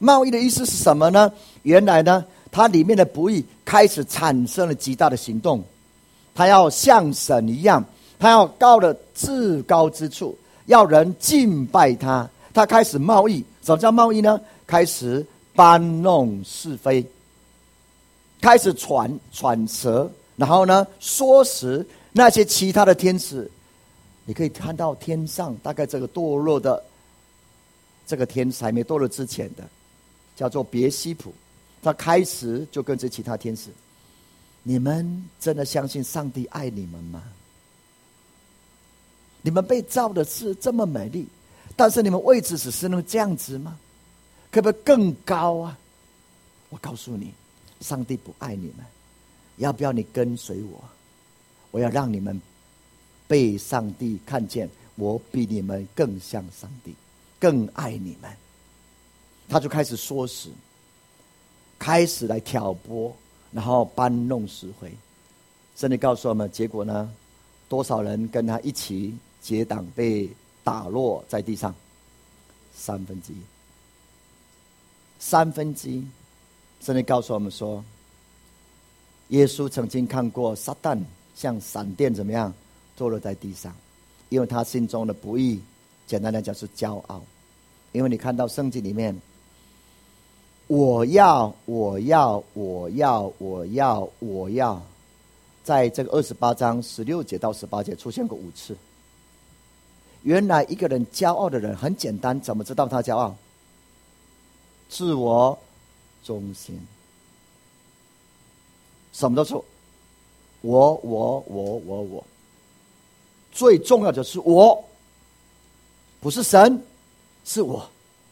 贸易的意思是什么呢？原来呢，它里面的不义开始产生了极大的行动，他要像神一样，他要高的至高之处，要人敬拜他。他开始贸易，什么叫贸易呢？开始搬弄是非，开始揣测，然后呢，说实那些其他的天使。你可以看到天上大概这个堕落的这个天使还没堕落之前的，叫做别西卜，他开始就跟着其他天使。你们真的相信上帝爱你们吗？你们被造的是这么美丽，但是你们位置只是能这样子吗？可不可以更高啊？我告诉你，上帝不爱你们，要不要你跟随我？我要让你们被上帝看见，我比你们更像上帝，更爱你们。他就开始说实，开始来挑拨，然后搬弄是非。圣经告诉我们，结果呢，多少人跟他一起结党被打落在地上？1/3。1/3。圣经告诉我们说，耶稣曾经看过撒旦像闪电怎么样坐落在地上，因为他心中的不义，简单来讲是骄傲。因为你看到圣经里面，我要，在这个28章16节到18节出现过5次。原来一个人骄傲的人很简单，怎么知道他骄傲？自我中心，什么都说我，最重要的是我，不是神，是我。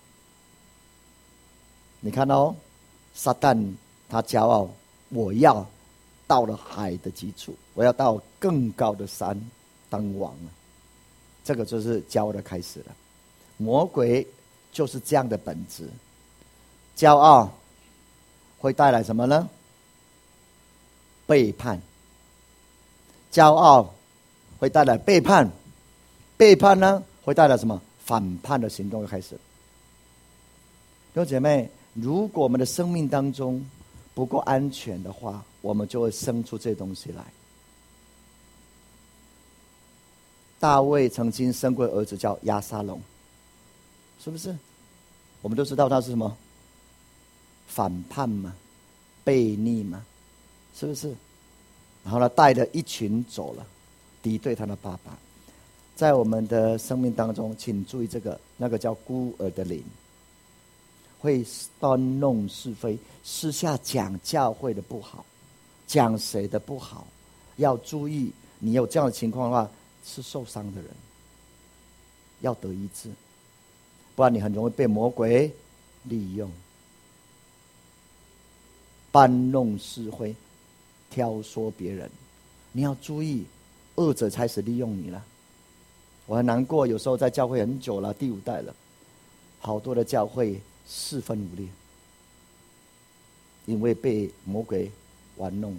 你看哦，撒旦他骄傲，我要到了海的极处，我要到更高的山当王了。这个就是骄傲的开始了。魔鬼就是这样的本质。骄傲会带来什么呢？背叛。骄傲会带来背叛，背叛呢会带来什么？反叛的行动就开始了。弟兄姐妹，如果我们的生命当中不够安全的话，我们就会生出这些东西来。大卫曾经生过儿子叫押沙龙，是不是？我们都知道他是什么？反叛嘛，悖逆嘛，是不是？然后呢，带着一群走了，敌对他的爸爸。在我们的生命当中，请注意这个，那个叫孤儿的灵，会搬弄是非，私下讲教会的不好，讲谁的不好，要注意。你有这样的情况的话，是受伤的人，要得医治，不然你很容易被魔鬼利用，搬弄是非，挑唆别人。你要注意，恶者开始利用你了。我很难过，有时候在教会很久了，第5代了，好多的教会4分5裂，因为被魔鬼玩弄了。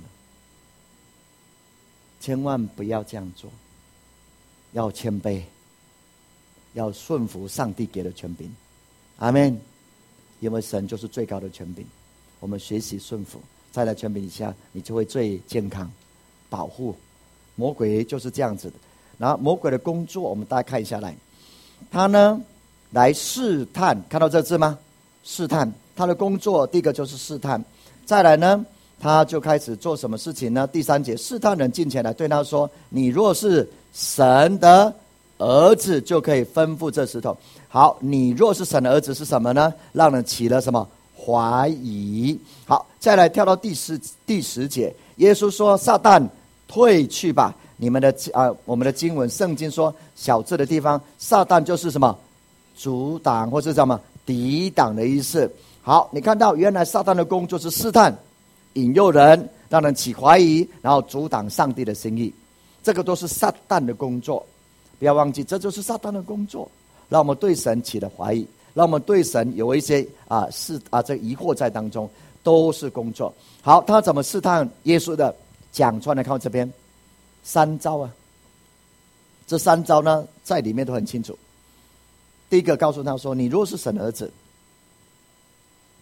千万不要这样做，要谦卑，要顺服上帝给的权柄。阿们。因为神就是最高的权柄，我们学习顺服，在他权柄底下，你就会最健康，保护。魔鬼就是这样子的。然后魔鬼的工作，我们大家看一下来，他呢来试探，看到这字吗？试探。他的工作第一个就是试探，再来呢，他就开始做什么事情呢？第3节，试探人进前来对他说：“你若是神的儿子，就可以吩咐这石头。”好，你若是神的儿子是什么呢？让人起了什么怀疑。好，再来跳到第10节，耶稣说：“撒旦退去吧。”我们的经文圣经说，小字的地方，撒旦就是什么？阻挡或是什么抵挡的意思。好，你看到原来撒旦的工作是试探、引诱人，让人起怀疑，然后阻挡上帝的心意。这个都是撒旦的工作，不要忘记，这就是撒旦的工作，让我们对神起了怀疑，让我们对神有一些这疑惑在当中，都是工作。好，他怎么试探耶稣的？讲出来，看这边3招啊。这3招呢，在里面都很清楚。第一个告诉他说：“你若是神儿子，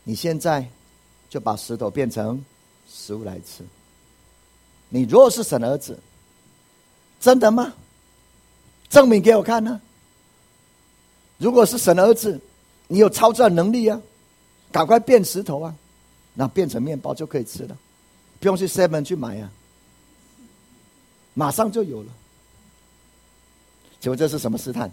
你现在就把石头变成食物来吃。你若是神儿子，真的吗？证明给我看呢。如果是神儿子，你有超自然能力啊，赶快变石头啊，那变成面包就可以吃了，不用去 7 去买啊，马上就有了。请问这是什么试探？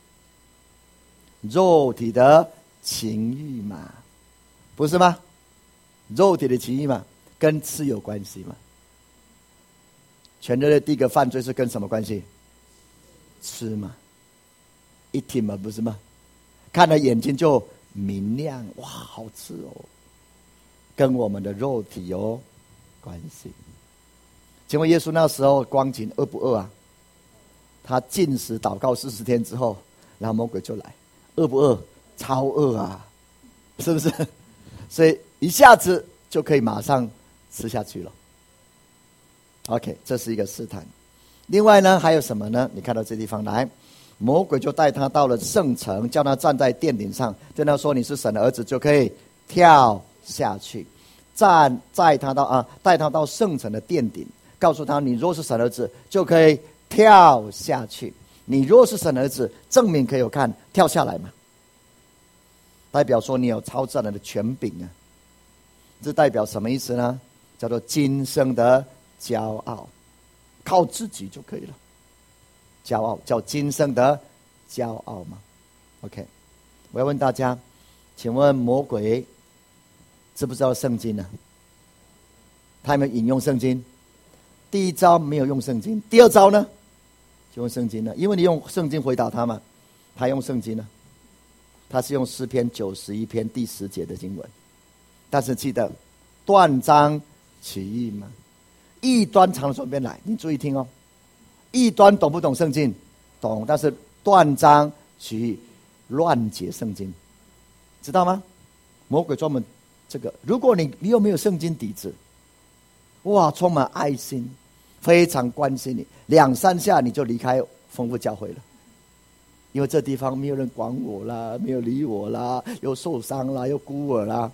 肉体的情欲嘛，不是吗？肉体的情欲嘛，跟吃有关系嘛。全人类第一个犯罪是跟什么关系？吃嘛，一听嘛，不是吗？看了眼睛就明亮，哇，好吃哦，跟我们的肉体有关系。请问耶稣那时候光景饿不饿啊？他禁食祷告40天之后，然后魔鬼就来，饿不饿？超饿啊，是不是？所以一下子就可以马上吃下去了。OK， 这是一个试探。另外呢，还有什么呢？你看到这地方来，魔鬼就带他到了圣城，叫他站在殿顶上，对他说：“你是神的儿子，就可以跳下去。”带他到圣城的殿顶，告诉他：“你若是神的儿子，就可以跳下去。你若是神的儿子，证明可以有看，跳下来嘛。”代表说你有超自然的权柄啊。这代表什么意思呢？叫做今生的骄傲，靠自己就可以了。骄傲叫今生的骄傲嘛。OK， 我要问大家，请问魔鬼知不知道圣经呢？他有没有引用圣经？第一招没有用圣经，第二招呢就用圣经了，因为你用圣经回答他嘛，他用圣经呢，他是用诗篇91篇第10节的经文。但是记得断章取义嘛，异端常从边来，你注意听哦。异端懂不懂圣经？懂，但是断章取义，乱解圣经，知道吗？魔鬼专门这个，如果你又没有圣经底子，哇，充满爱心，非常关心你，2、3下你就离开丰富教会了，因为这地方没有人管我啦，没有理我啦，又受伤啦，又孤儿啦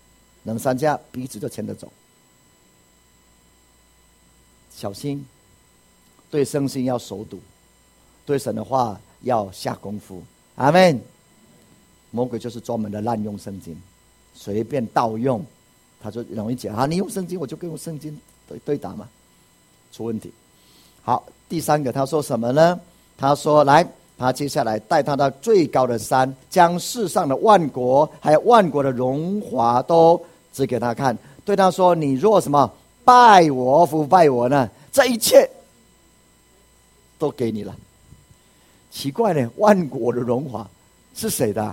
，2、3下彼此就牵着走。小心，对圣经要熟读，对神的话要下功夫。阿们。魔鬼就是专门的滥用圣经，随便盗用，他就容易讲啊，你用圣经我就跟用圣经对打嘛，出问题。好，第3个他说什么呢？他说来，他接下来带他到最高的山，将世上的万国还有万国的荣华都指给他看，对他说：你若什么拜我不拜我呢？这一切都给你了。奇怪呢，万国的荣华是谁的？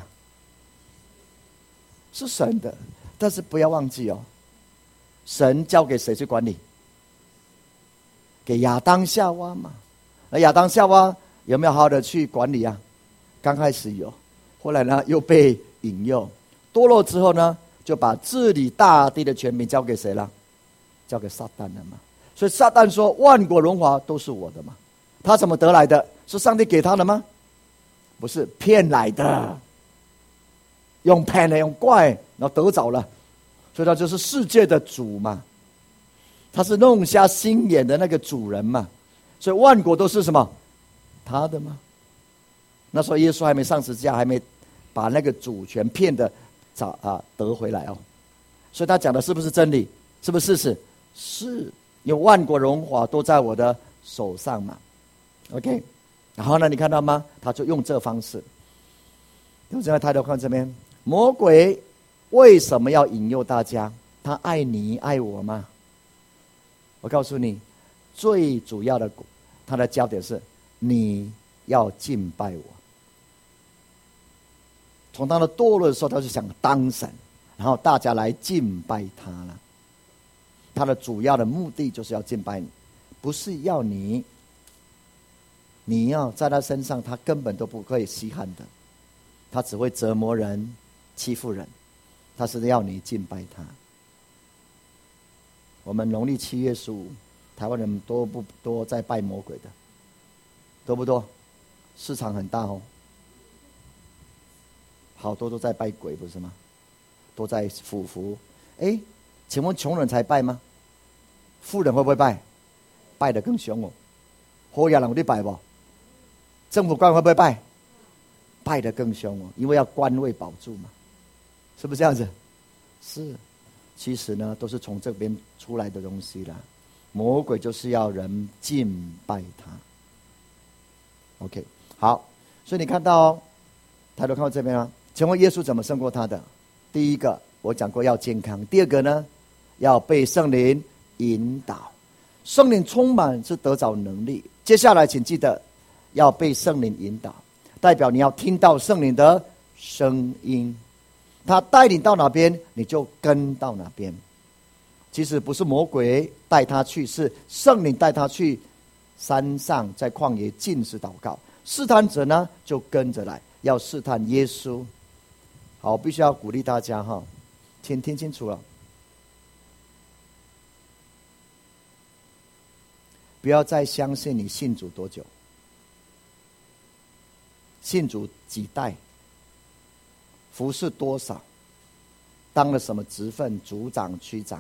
是神的。但是不要忘记哦，神交给谁去管理？给亚当夏娃嘛。而亚当夏娃有没有好好的去管理啊？刚开始有，后来呢又被引诱，堕落之后呢，就把治理大地的权柄交给谁了？交给撒旦了嘛。所以撒旦说：万国荣华都是我的嘛。他怎么得来的？是上帝给他的吗？不是，骗来的，用骗的，用怪，然后得着了。所以他就是世界的主嘛，他是弄瞎心眼的那个主人嘛。所以万国都是什么？他的吗？那时候耶稣还没上十字架，还没把那个主权骗的得回来哦。所以他讲的是不是真理？是不是事实？是，有万国荣华都在我的手上嘛。OK， 然后呢，你看到吗？他就用这方式。用这样抬头看这边，魔鬼为什么要引诱大家？他爱你爱我吗？我告诉你，最主要的他的焦点是你要敬拜我。从他的堕落的时候，他就想当神，然后大家来敬拜他了。他的主要的目的就是要敬拜你，不是要你要在他身上，他根本都不会稀罕的，他只会折磨人、欺负人，他是要你敬拜他。我们农历7月15，台湾人多不多在拜魔鬼的？多不多？市场很大哦，好多都在拜鬼，不是吗？ 都在俯伏。请问穷人才拜吗？富人会不会拜？拜得更凶哦。好野人有在拜不？政府官员会不会拜？拜得更凶哦，因为要官位保住嘛，是不是这样子？是，其实呢都是从这边出来的东西啦。魔鬼就是要人敬拜他。OK， 好，所以你看到抬头看到这边啊，请问耶稣怎么胜过他的？第一个我讲过要健康，第二个呢要被圣灵引导，圣灵充满是得着能力。接下来请记得要被圣灵引导，代表你要听到圣灵的声音，他带领到哪边你就跟到哪边。其实不是魔鬼带他去，是圣灵带他去山上，在旷野禁食祷告。试探者呢就跟着来，要试探耶稣。好，我必须要鼓励大家哈，请听清楚了，不要再相信你信主多久，信主几代，服侍多少，当了什么职分，组长、区长。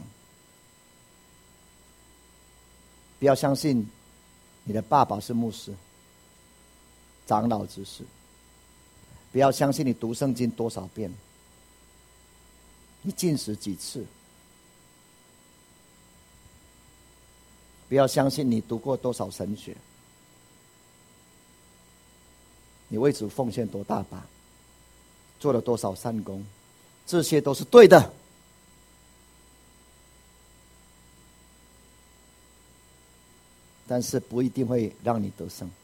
不要相信你的爸爸是牧师、长老执事。不要相信你读圣经多少遍，你禁食几次。不要相信你读过多少神学，你为主奉献多大把，做了多少善功，这些都是对的。但是不一定会让你得胜。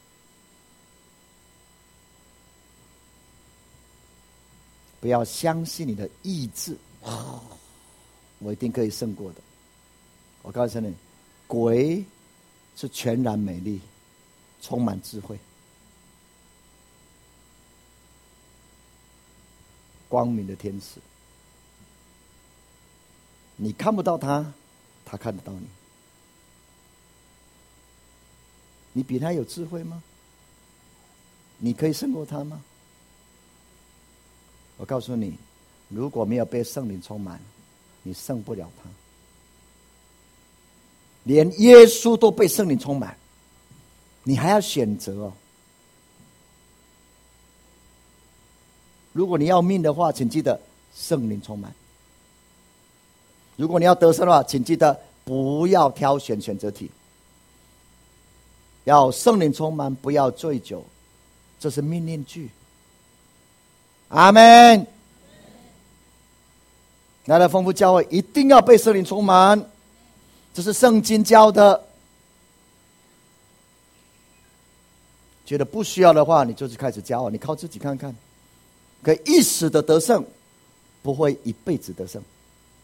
不要相信你的意志，我一定可以胜过的。我告诉你，鬼是全然美丽，充满智慧，光明的天使。你看不到他，他看得到你。你比他有智慧吗？你可以胜过他吗？我告诉你，如果没有被圣灵充满，你胜不了他。连耶稣都被圣灵充满，你还要选择哦。如果你要命的话，请记得圣灵充满。如果你要得胜的话，请记得不要挑选选择题，要圣灵充满，不要醉酒，这是命令句。阿们。来到丰富教会一定要被圣灵充满，这是圣经教的。觉得不需要的话，你就是开始骄傲，你靠自己看看，可以一时的得胜，不会一辈子得胜。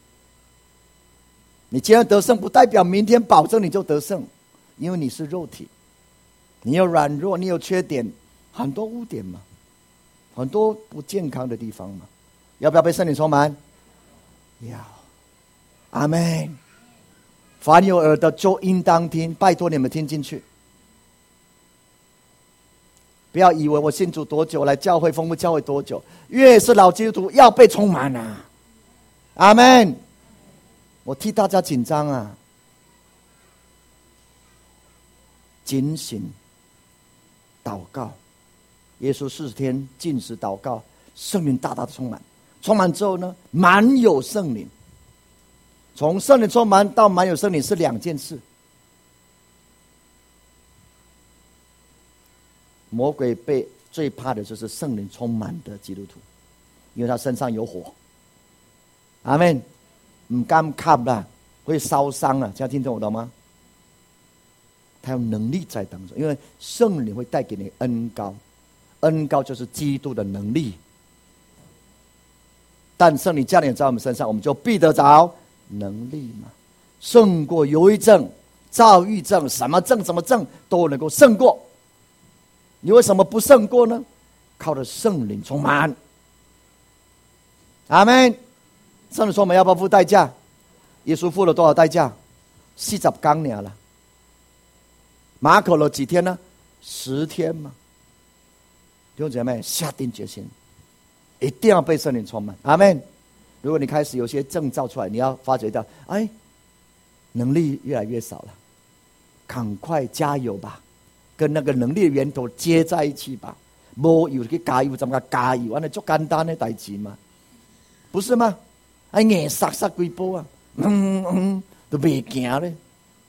你既然得胜，不代表明天保证你就得胜，因为你是肉体，你有软弱，你有缺点，很多污点嘛，很多不健康的地方嘛。要不要被圣灵充满？要。阿们。凡有耳的就应当听，拜托你们听进去。不要以为我信主多久，来教会丰富教会多久，越是老基督徒要被充满啊。阿们。我替大家紧张啊。警醒祷告，耶稣40天禁食祷告，圣灵大大的充满。充满之后呢，满有圣灵。从圣灵充满到满有圣灵是两件事。魔鬼最怕的就是圣灵充满的基督徒，因为他身上有火。阿们。不敢看啦，会烧伤了，这样听懂我懂吗？他有能力在当中，因为圣灵会带给你恩膏，恩膏就是基督的能力。但圣灵降临在我们身上，我们就必得着能力嘛，胜过忧郁症、躁郁症，什么症都能够胜过。你为什么不胜过呢？靠着圣灵充满。阿们。圣灵充满要不要付代价？耶稣付了多少代价？40天年了。马可了几天呢？10天嘛。弟兄姐妹，下定决心，一定要被圣灵充满。阿们。 如果你开始有些征兆出来，你要发觉到，哎，能力越来越少了，赶快加油吧，跟那个能力的源头接在一起吧。没有去加油，怎么加油？那做简单的代志嘛，不是吗？哎，硬杀杀几波啊，都袂行咧，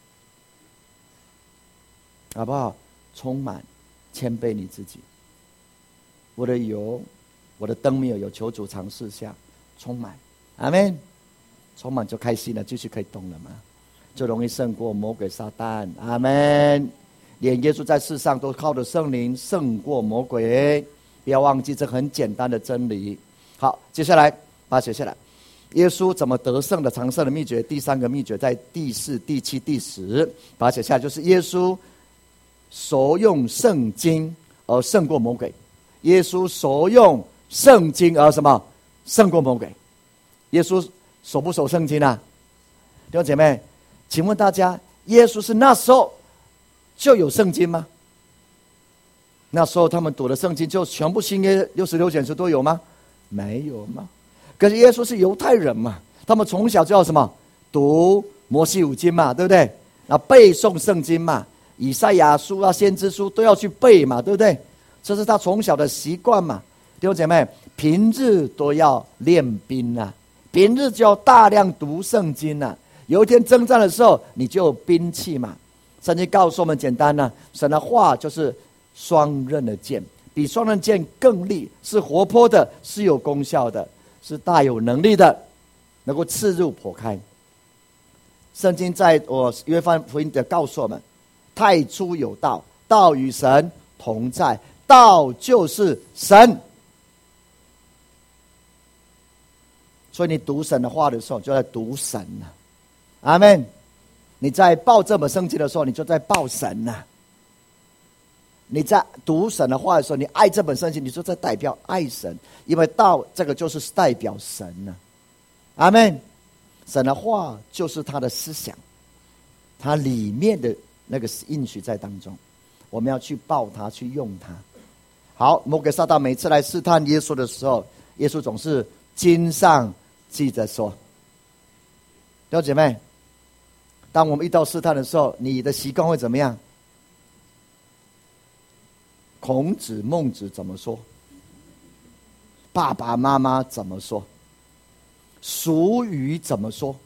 好不好？充满谦卑你自己。我的油，我的灯没有油，求主尝试下，充满，阿们，充满就开心了，继续可以动了嘛，就容易胜过魔鬼撒旦，阿们。连耶稣在世上都靠着圣灵胜过魔鬼，不要忘记这很简单的真理。好，接下来把它写下来。耶稣怎么得胜的长胜的秘诀，第三个秘诀在第4、第7、第10，把它写下来，就是耶稣熟用圣经而胜过魔鬼。耶稣熟用圣经而什么胜过魔鬼？耶稣熟不熟圣经啊？弟兄姐妹，请问大家，耶稣是那时候就有圣经吗？那时候他们读的圣经就全部新约66卷书都有吗？没有吗？可是耶稣是犹太人嘛，他们从小就要什么读摩西五经嘛，对不对？那背诵圣经嘛，以赛亚书啊、先知书都要去背嘛，对不对？这是他从小的习惯嘛。弟兄姐妹，平日都要练兵啊，平日就要大量读圣经啊。有一天征战的时候，你就有兵器嘛。圣经告诉我们简单呢，神的话就是双刃的剑，比双刃剑更利，是活泼的，是有功效的，是大有能力的，能够刺入剖开。圣经在约翰福音的告诉我们，太初有道，道与神同在，道就是神。所以你读神的话的时候，就在读神啊，阿们。你在报这本圣经的时候，你就在报神啊。你在读神的话的时候，你爱这本圣经，你就在代表爱神，因为道这个就是代表神啊，阿们。神的话就是他的思想，他里面的那个应许在当中，我们要去报他，去用他。好，魔鬼撒旦每次来试探耶稣的时候，耶稣总是经上记着说。弟兄姐妹，当我们遇到试探的时候，你的习惯会怎么样？孔子、孟子怎么说？爸爸妈妈怎么说？俗语怎么说？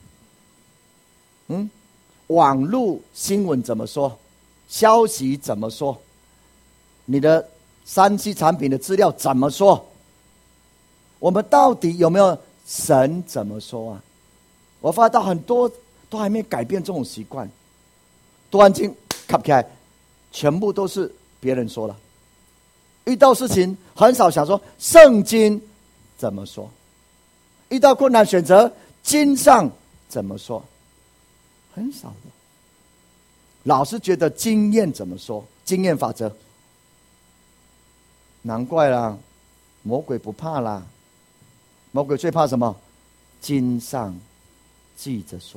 网络新闻怎么说？消息怎么说？你的3C 产品的资料怎么说？我们到底有没有神怎么说啊？我发现到很多都还没改变这种习惯，突然间卡起来，全部都是别人说了。遇到事情很少想说圣经怎么说，遇到困难选择经上怎么说，很少的。老是觉得经验怎么说，经验法则，难怪啦，魔鬼不怕啦，魔鬼最怕什么？经上记着说。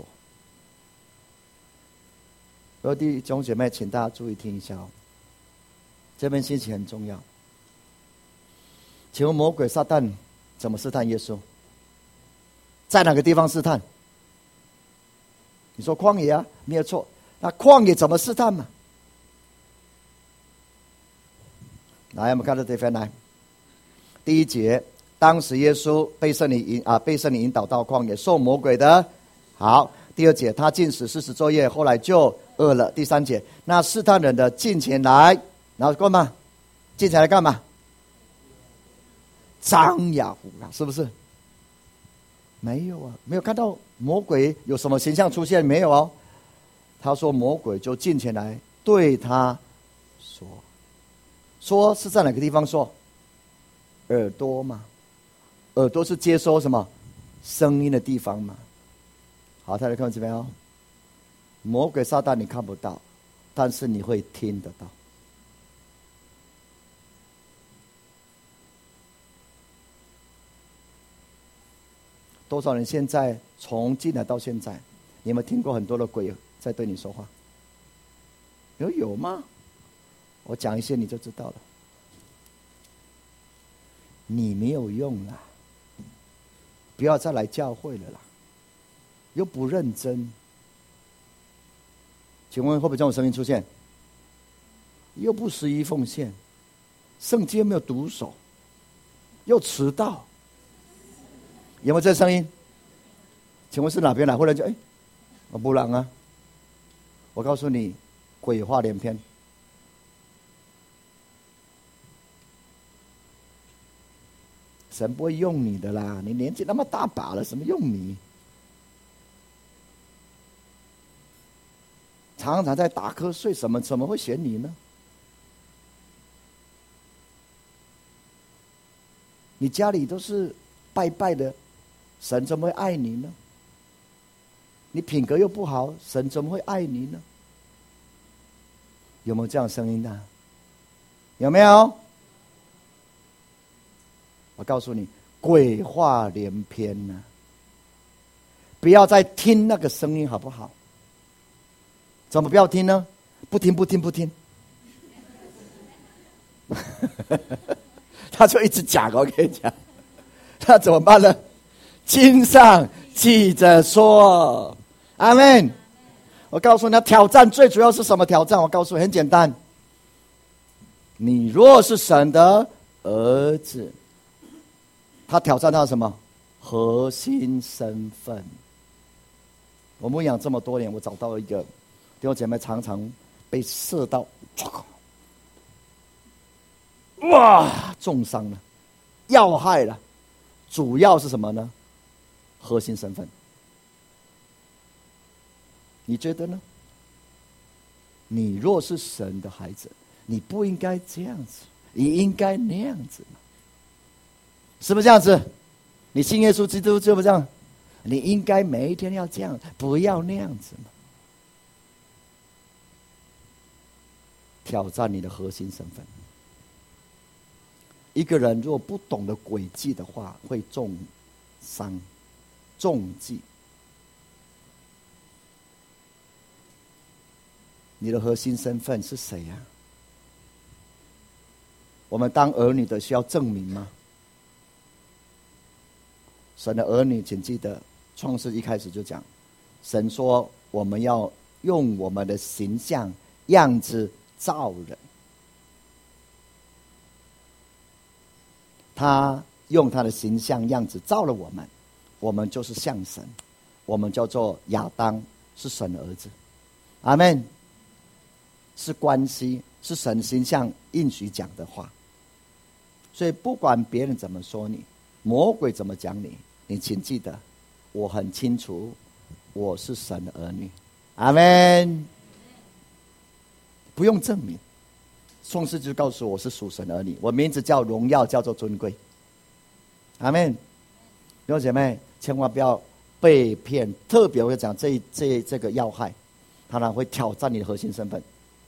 各位弟兄姐妹，请大家注意听一下哦，这边信息很重要。请问魔鬼撒旦怎么试探耶稣？在哪个地方试探？你说旷野啊，没有错。那旷野怎么试探嘛？来，我们看到这边来，第1节，当时耶稣被圣灵引导到旷野，受魔鬼的。好，第2节，他禁食40昼夜，后来就饿了。第3节，那试探人的近前来，然后干嘛？近前来干嘛？张牙舞爪，是不是？没有啊，没有看到魔鬼有什么形象出现，没有哦。他说魔鬼就近前来对他说是在哪个地方说？耳朵嘛，耳朵是接收什么声音的地方嘛。好，大家看这边哦，魔鬼撒旦你看不到，但是你会听得到。多少人现在从进来到现在，你有没有听过很多的鬼在对你说话？有吗？我讲一些你就知道了。你没有用啦， 不要再来教会了啦，又不认真。请问会不会这种声音出现？又不十一奉献，圣经没有读熟，又迟到，有没有这声音？请问是哪边来？或者就我不让啊！我告诉你，鬼话连篇。神不会用你的啦，你年纪那么大把了，什么用你？常常在打瞌睡，怎么会选你呢？你家里都是拜拜的，神怎么会爱你呢？你品格又不好，神怎么会爱你呢？有没有这样的声音呢？有没有？我告诉你，鬼话连篇呢，不要再听那个声音，好不好？怎么不要听呢？不听。他就一直讲，我跟你讲，那怎么办呢？经上记着说，阿们。我告诉你，挑战最主要是什么挑战？我告诉你，很简单，你若是神的儿子，他挑战他的什么？核心身份。我牧养这么多年，我找到了一个弟兄姐妹常常被射到，哇，重伤了，要害了。主要是什么呢？核心身份。你觉得呢？你若是神的孩子，你不应该这样子，你应该那样子嘛？是不是这样子？你信耶稣基督就不这样？你应该每一天要这样，不要那样子嘛？挑战你的核心身份。一个人如果不懂得诡计的话，会重伤、重计。你的核心身份是谁呀？我们当儿女的需要证明吗？神的儿女，请记得，创世一开始就讲，神说我们要用我们的形象样子造人。他用他的形象样子造了我们，我们就是像神，我们叫做亚当，是神的儿子。阿们。是关系，是神形象应许讲的话。所以不管别人怎么说你，魔鬼怎么讲你，你请记得，我很清楚，我是神的儿女。阿们。不用证明，创世就告诉我是属神的儿女，我名字叫荣耀，叫做尊贵。阿们。弟兄姐妹，千万不要被骗，特别我讲这个要害，当然会挑战你的核心身份。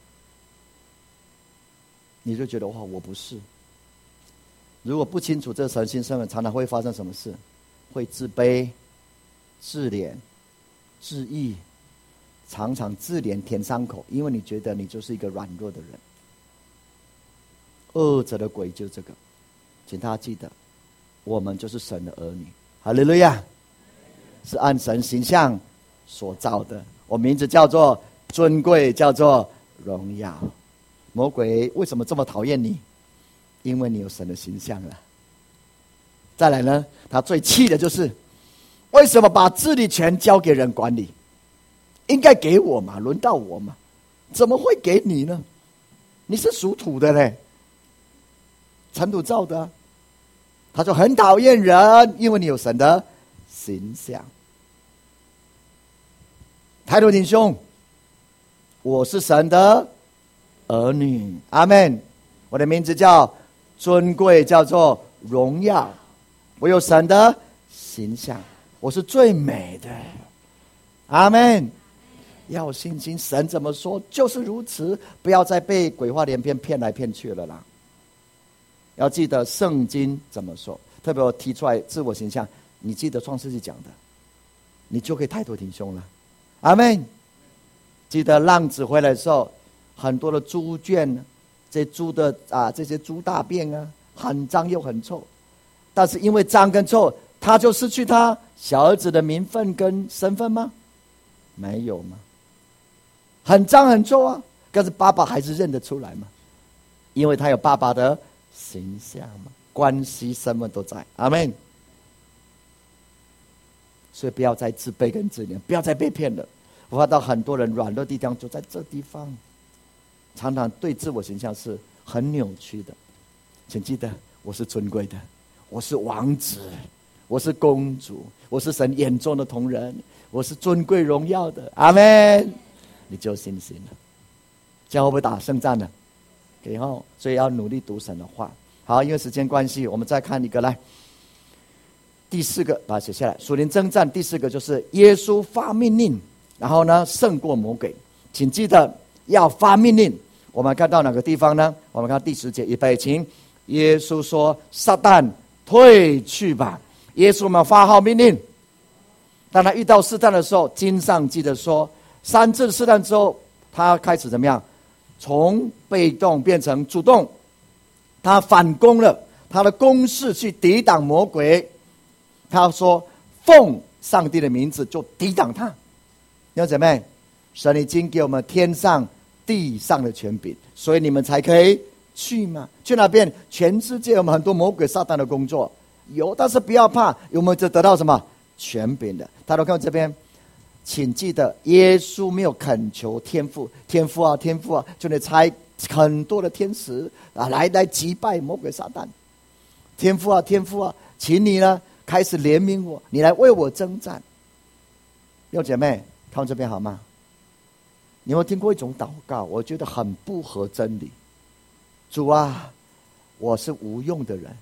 你就觉得哇，我不是。如果不清楚这核心身份，常常会发生什么事？会自卑、自怜、自义，常常自怜填伤口，因为你觉得你就是一个软弱的人。恶者的鬼就是这个，请大家记得，我们就是神的儿女。哈利路亚，是按神形象所造的。我名字叫做尊贵，叫做荣耀。魔鬼为什么这么讨厌你？因为你有神的形象了。再来呢，他最气的就是为什么把治理权交给人管理？应该给我嘛，轮到我嘛，怎么会给你呢？你是属土的嘞，尘土造的，他就很讨厌人，因为你有神的形象。抬头挺胸，我是神的儿女，阿们。我的名字叫尊贵，叫做荣耀，我有神的形象，我是最美的，阿们。要有信心，神怎么说就是如此，不要再被鬼话连篇骗来骗去了啦。要记得圣经怎么说，特别我提出来自我形象，你记得创世纪讲的，你就可以抬头挺胸了，阿们。记得浪子回来的时候，很多的猪圈，这猪的这些猪大便啊，很脏又很臭，但是因为脏跟臭， 他就失去他小儿子的名分跟身份吗？没有吗？很脏很臭啊，但是爸爸还是认得出来嘛，因为他有爸爸的形象嘛，关系身份都在。阿们。所以不要再自卑跟自怜，不要再被骗了。我看到很多人软弱地方就在这地方，常常对自我形象是很扭曲的。请记得，我是尊贵的，我是王子，我是公主，我是神眼中的瞳人，我是尊贵荣耀的。阿们。你就有信心了。将会不会打胜仗呢？以后，所以要努力读神的话。好，因为时间关系，我们再看一个来。第四个，把它写下来。属灵征战第四个就是耶稣发命令，然后呢胜过魔鬼。请记得要发命令。我们看到哪个地方呢？我们看第10节，预备，请。耶稣说：“撒旦退去吧。”耶稣们发号命令。当他遇到试探的时候，经上记得说，3次试探之后，他开始怎么样？从被动变成主动，他反攻了，他的攻势去抵挡魔鬼。他说：“奉上帝的名字就抵挡他。”弟兄姐妹，神已经给我们天上地上的权柄，所以你们才可以去嘛。去那边，全世界有很多魔鬼撒旦的工作有，但是不要怕，我们就得到什么权柄的。他都看这边，请记得，耶稣没有恳求天父，天父啊，天父啊，就你差很多的天使啊来击败魔鬼撒旦。天父啊，天父啊，请你呢开始怜悯我，你来为我征战。弟兄姐妹，看这边好吗？你有没有听过一种祷告？我觉得很不合真理。主啊，我是无用的人，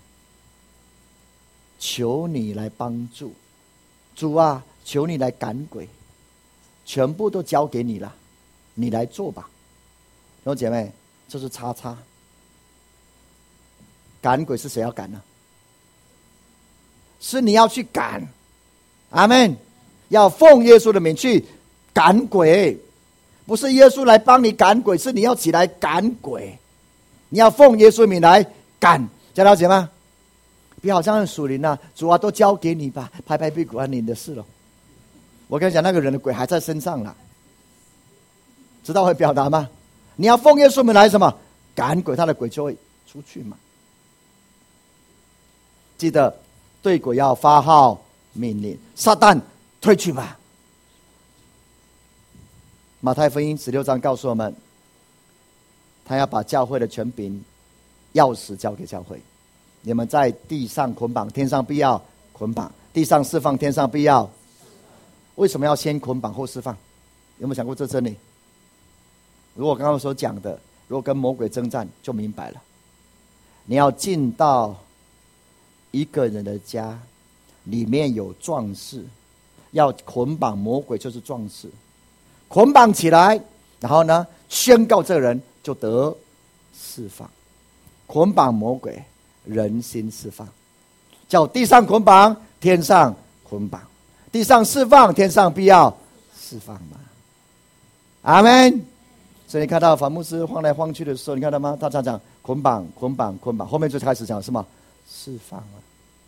求你来帮助。主啊，求你来赶鬼，全部都交给你了，你来做吧。弟兄姐妹，这是叉叉。赶鬼是谁要赶呢？是你要去赶。阿们。要奉耶稣的名去赶鬼，不是耶稣来帮你赶鬼，是你要起来赶鬼。你要奉耶稣的名来赶，这样了解吗？别好像很属灵啊，主啊，都交给你吧，拍拍屁股啊，你的事了。我跟你讲，那个人的鬼还在身上了，知道会表达吗？你要奉耶稣名来什么赶鬼，他的鬼就会出去嘛。记得对鬼要发号命令，撒旦退去吧。马太福音16章告诉我们，他要把教会的权柄钥匙交给教会。你们在地上捆绑，天上必要捆绑；地上释放，天上必要。为什么要先捆绑后释放？有没有想过这真理？如果刚刚所讲的，如果跟魔鬼征战，就明白了。你要进到一个人的家，里面有壮士，要捆绑魔鬼就是壮士，捆绑起来，然后呢，宣告这个人就得释放。捆绑魔鬼，人心释放。叫地上捆绑，天上捆绑；地上释放，天上必要释放嘛。阿们。所以你看到法牧师晃来晃去的时候，你看到吗？他常常捆绑、捆绑、捆绑，后面就开始讲什么释放了。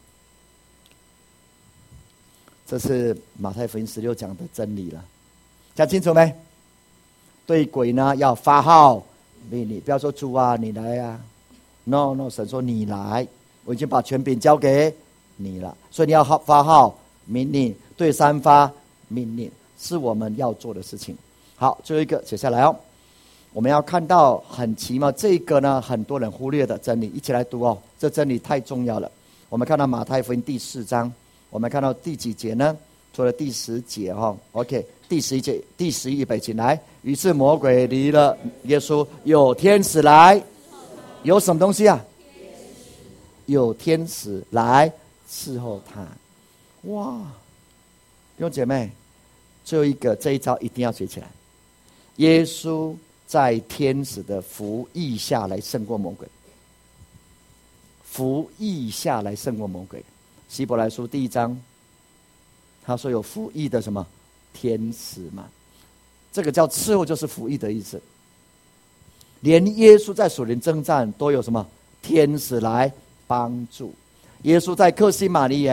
这是马太福音16讲的真理了，讲清楚没？对鬼呢要发号命令，不要说主啊你来啊 ，no， 神说你来，我已经把权柄交给你了，所以你要发号命令，对三发命令，是我们要做的事情。好，最后一个写下来哦。我们要看到很奇妙，这个呢很多人忽略的真理，一起来读哦。这真理太重要了。我们看到马太福音第4章，我们看到第几节呢？除了第10节哈 ，OK， 第11节、第11备请来。于是魔鬼离了耶稣，有天使来，有什么东西啊？有天使来伺候他。哇，弟兄姐妹，最后一个这一招一定要学起来。耶稣在天使的服役下来胜过魔鬼，服役下来胜过魔鬼。希伯来书第1章，他说有服役的什么天使嘛，这个叫伺候，就是服役的意思。连耶稣在属灵征战都有什么天使来帮助。耶稣在客西马尼园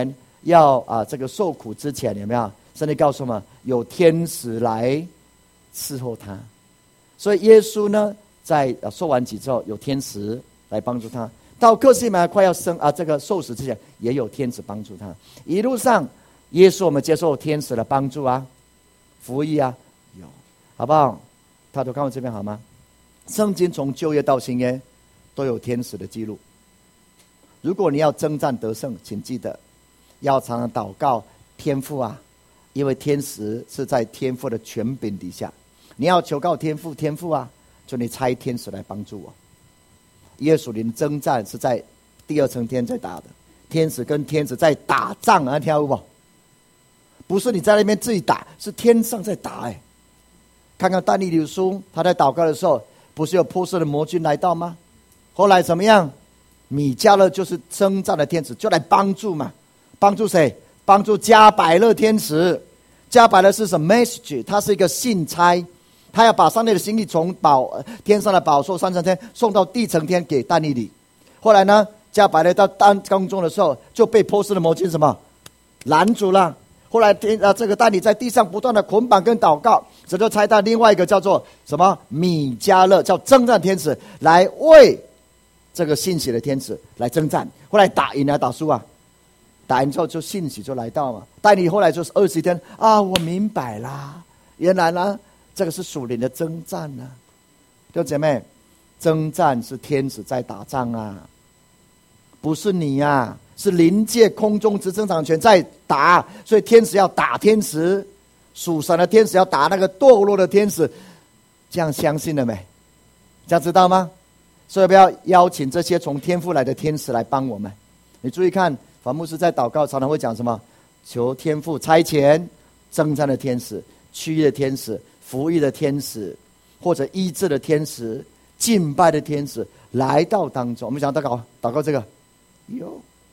要这个受苦之前，有没有？圣经告诉我们，有天使来伺候他。所以耶稣呢，在受完洗之后，有天使来帮助他。到客西马尼快要这个受死之前，也有天使帮助他。一路上，耶稣我们接受天使的帮助啊，服役啊，有，好不好？他都看我这边好吗？圣经从旧约到新约都有天使的记录。如果你要征战得胜，请记得要常常祷告天父啊，因为天使是在天父的权柄底下。你要求告天父，天父啊，求你差天使来帮助我。耶稣林征战是在第二层天在打的，天使跟天使在打仗啊，听到不？不是你在那边自己打，是天上在打。看看但以理书，他在祷告的时候，不是有波斯的魔军来到吗？后来怎么样？米迦勒就是征战的天使，就来帮助嘛。帮助谁？帮助加百勒天使。加百勒是什么 message？ 他是一个信差，他要把上帝的心意从天上的宝座三层天送到地层天给但以理。后来呢，加百勒到当中的时候，就被波斯的魔军什么拦住了。后来这个但以理在地上不断的捆绑跟祷告，这就猜到另外一个叫做什么米迦勒，叫征战天使，来为这个信息的天使来征战。后来打赢了，打输啊，打赢之后就信息就来到嘛。但你后来就是20天啊，我明白啦，原来呢这个是属灵的征战啊。弟兄姐妹，征战是天使在打仗啊，不是你啊，是灵界空中执政掌权在打。所以天使要打天使，属神的天使要打那个堕落的天使。这样相信了没？这样知道吗？所以不要邀请这些从天父来的天使来帮我们。你注意看，法牧师在祷告常常会讲什么？求天父差遣征战的天使、驱的天使、服役的天使，或者医治的天使、敬拜的天使来到当中。我们想祷告这个有。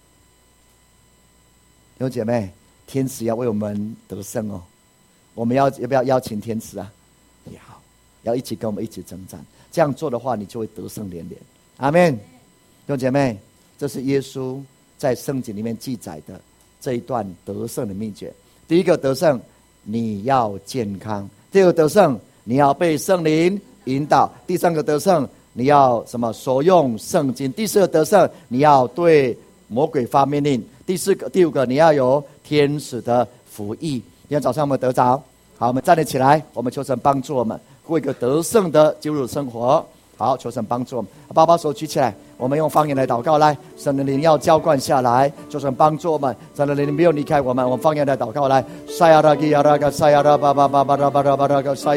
弟兄姐妹，天使要为我们得胜哦。我们要不要邀请天使啊？要一起跟我们一起征战。这样做的话，你就会得胜连连。阿们。弟兄姐妹，这是耶稣在圣经里面记载的这一段得胜的秘诀。第一个得胜，你要健康；第二个得胜，你要被圣灵引导；第三个得胜，你要什么？所用圣经；第四个得胜，你要对魔鬼发命令；第五个，你要有天使的服役。今天早上我们得着，好，我们站立起来，我们求神帮助我们过一个得胜的基督徒生活。好，求神帮助我们，把手举起来，我们用方言来祷告。来，神的灵要浇灌下来，求神帮助我们，神的灵不用离开我们，我们方言来祷告。来，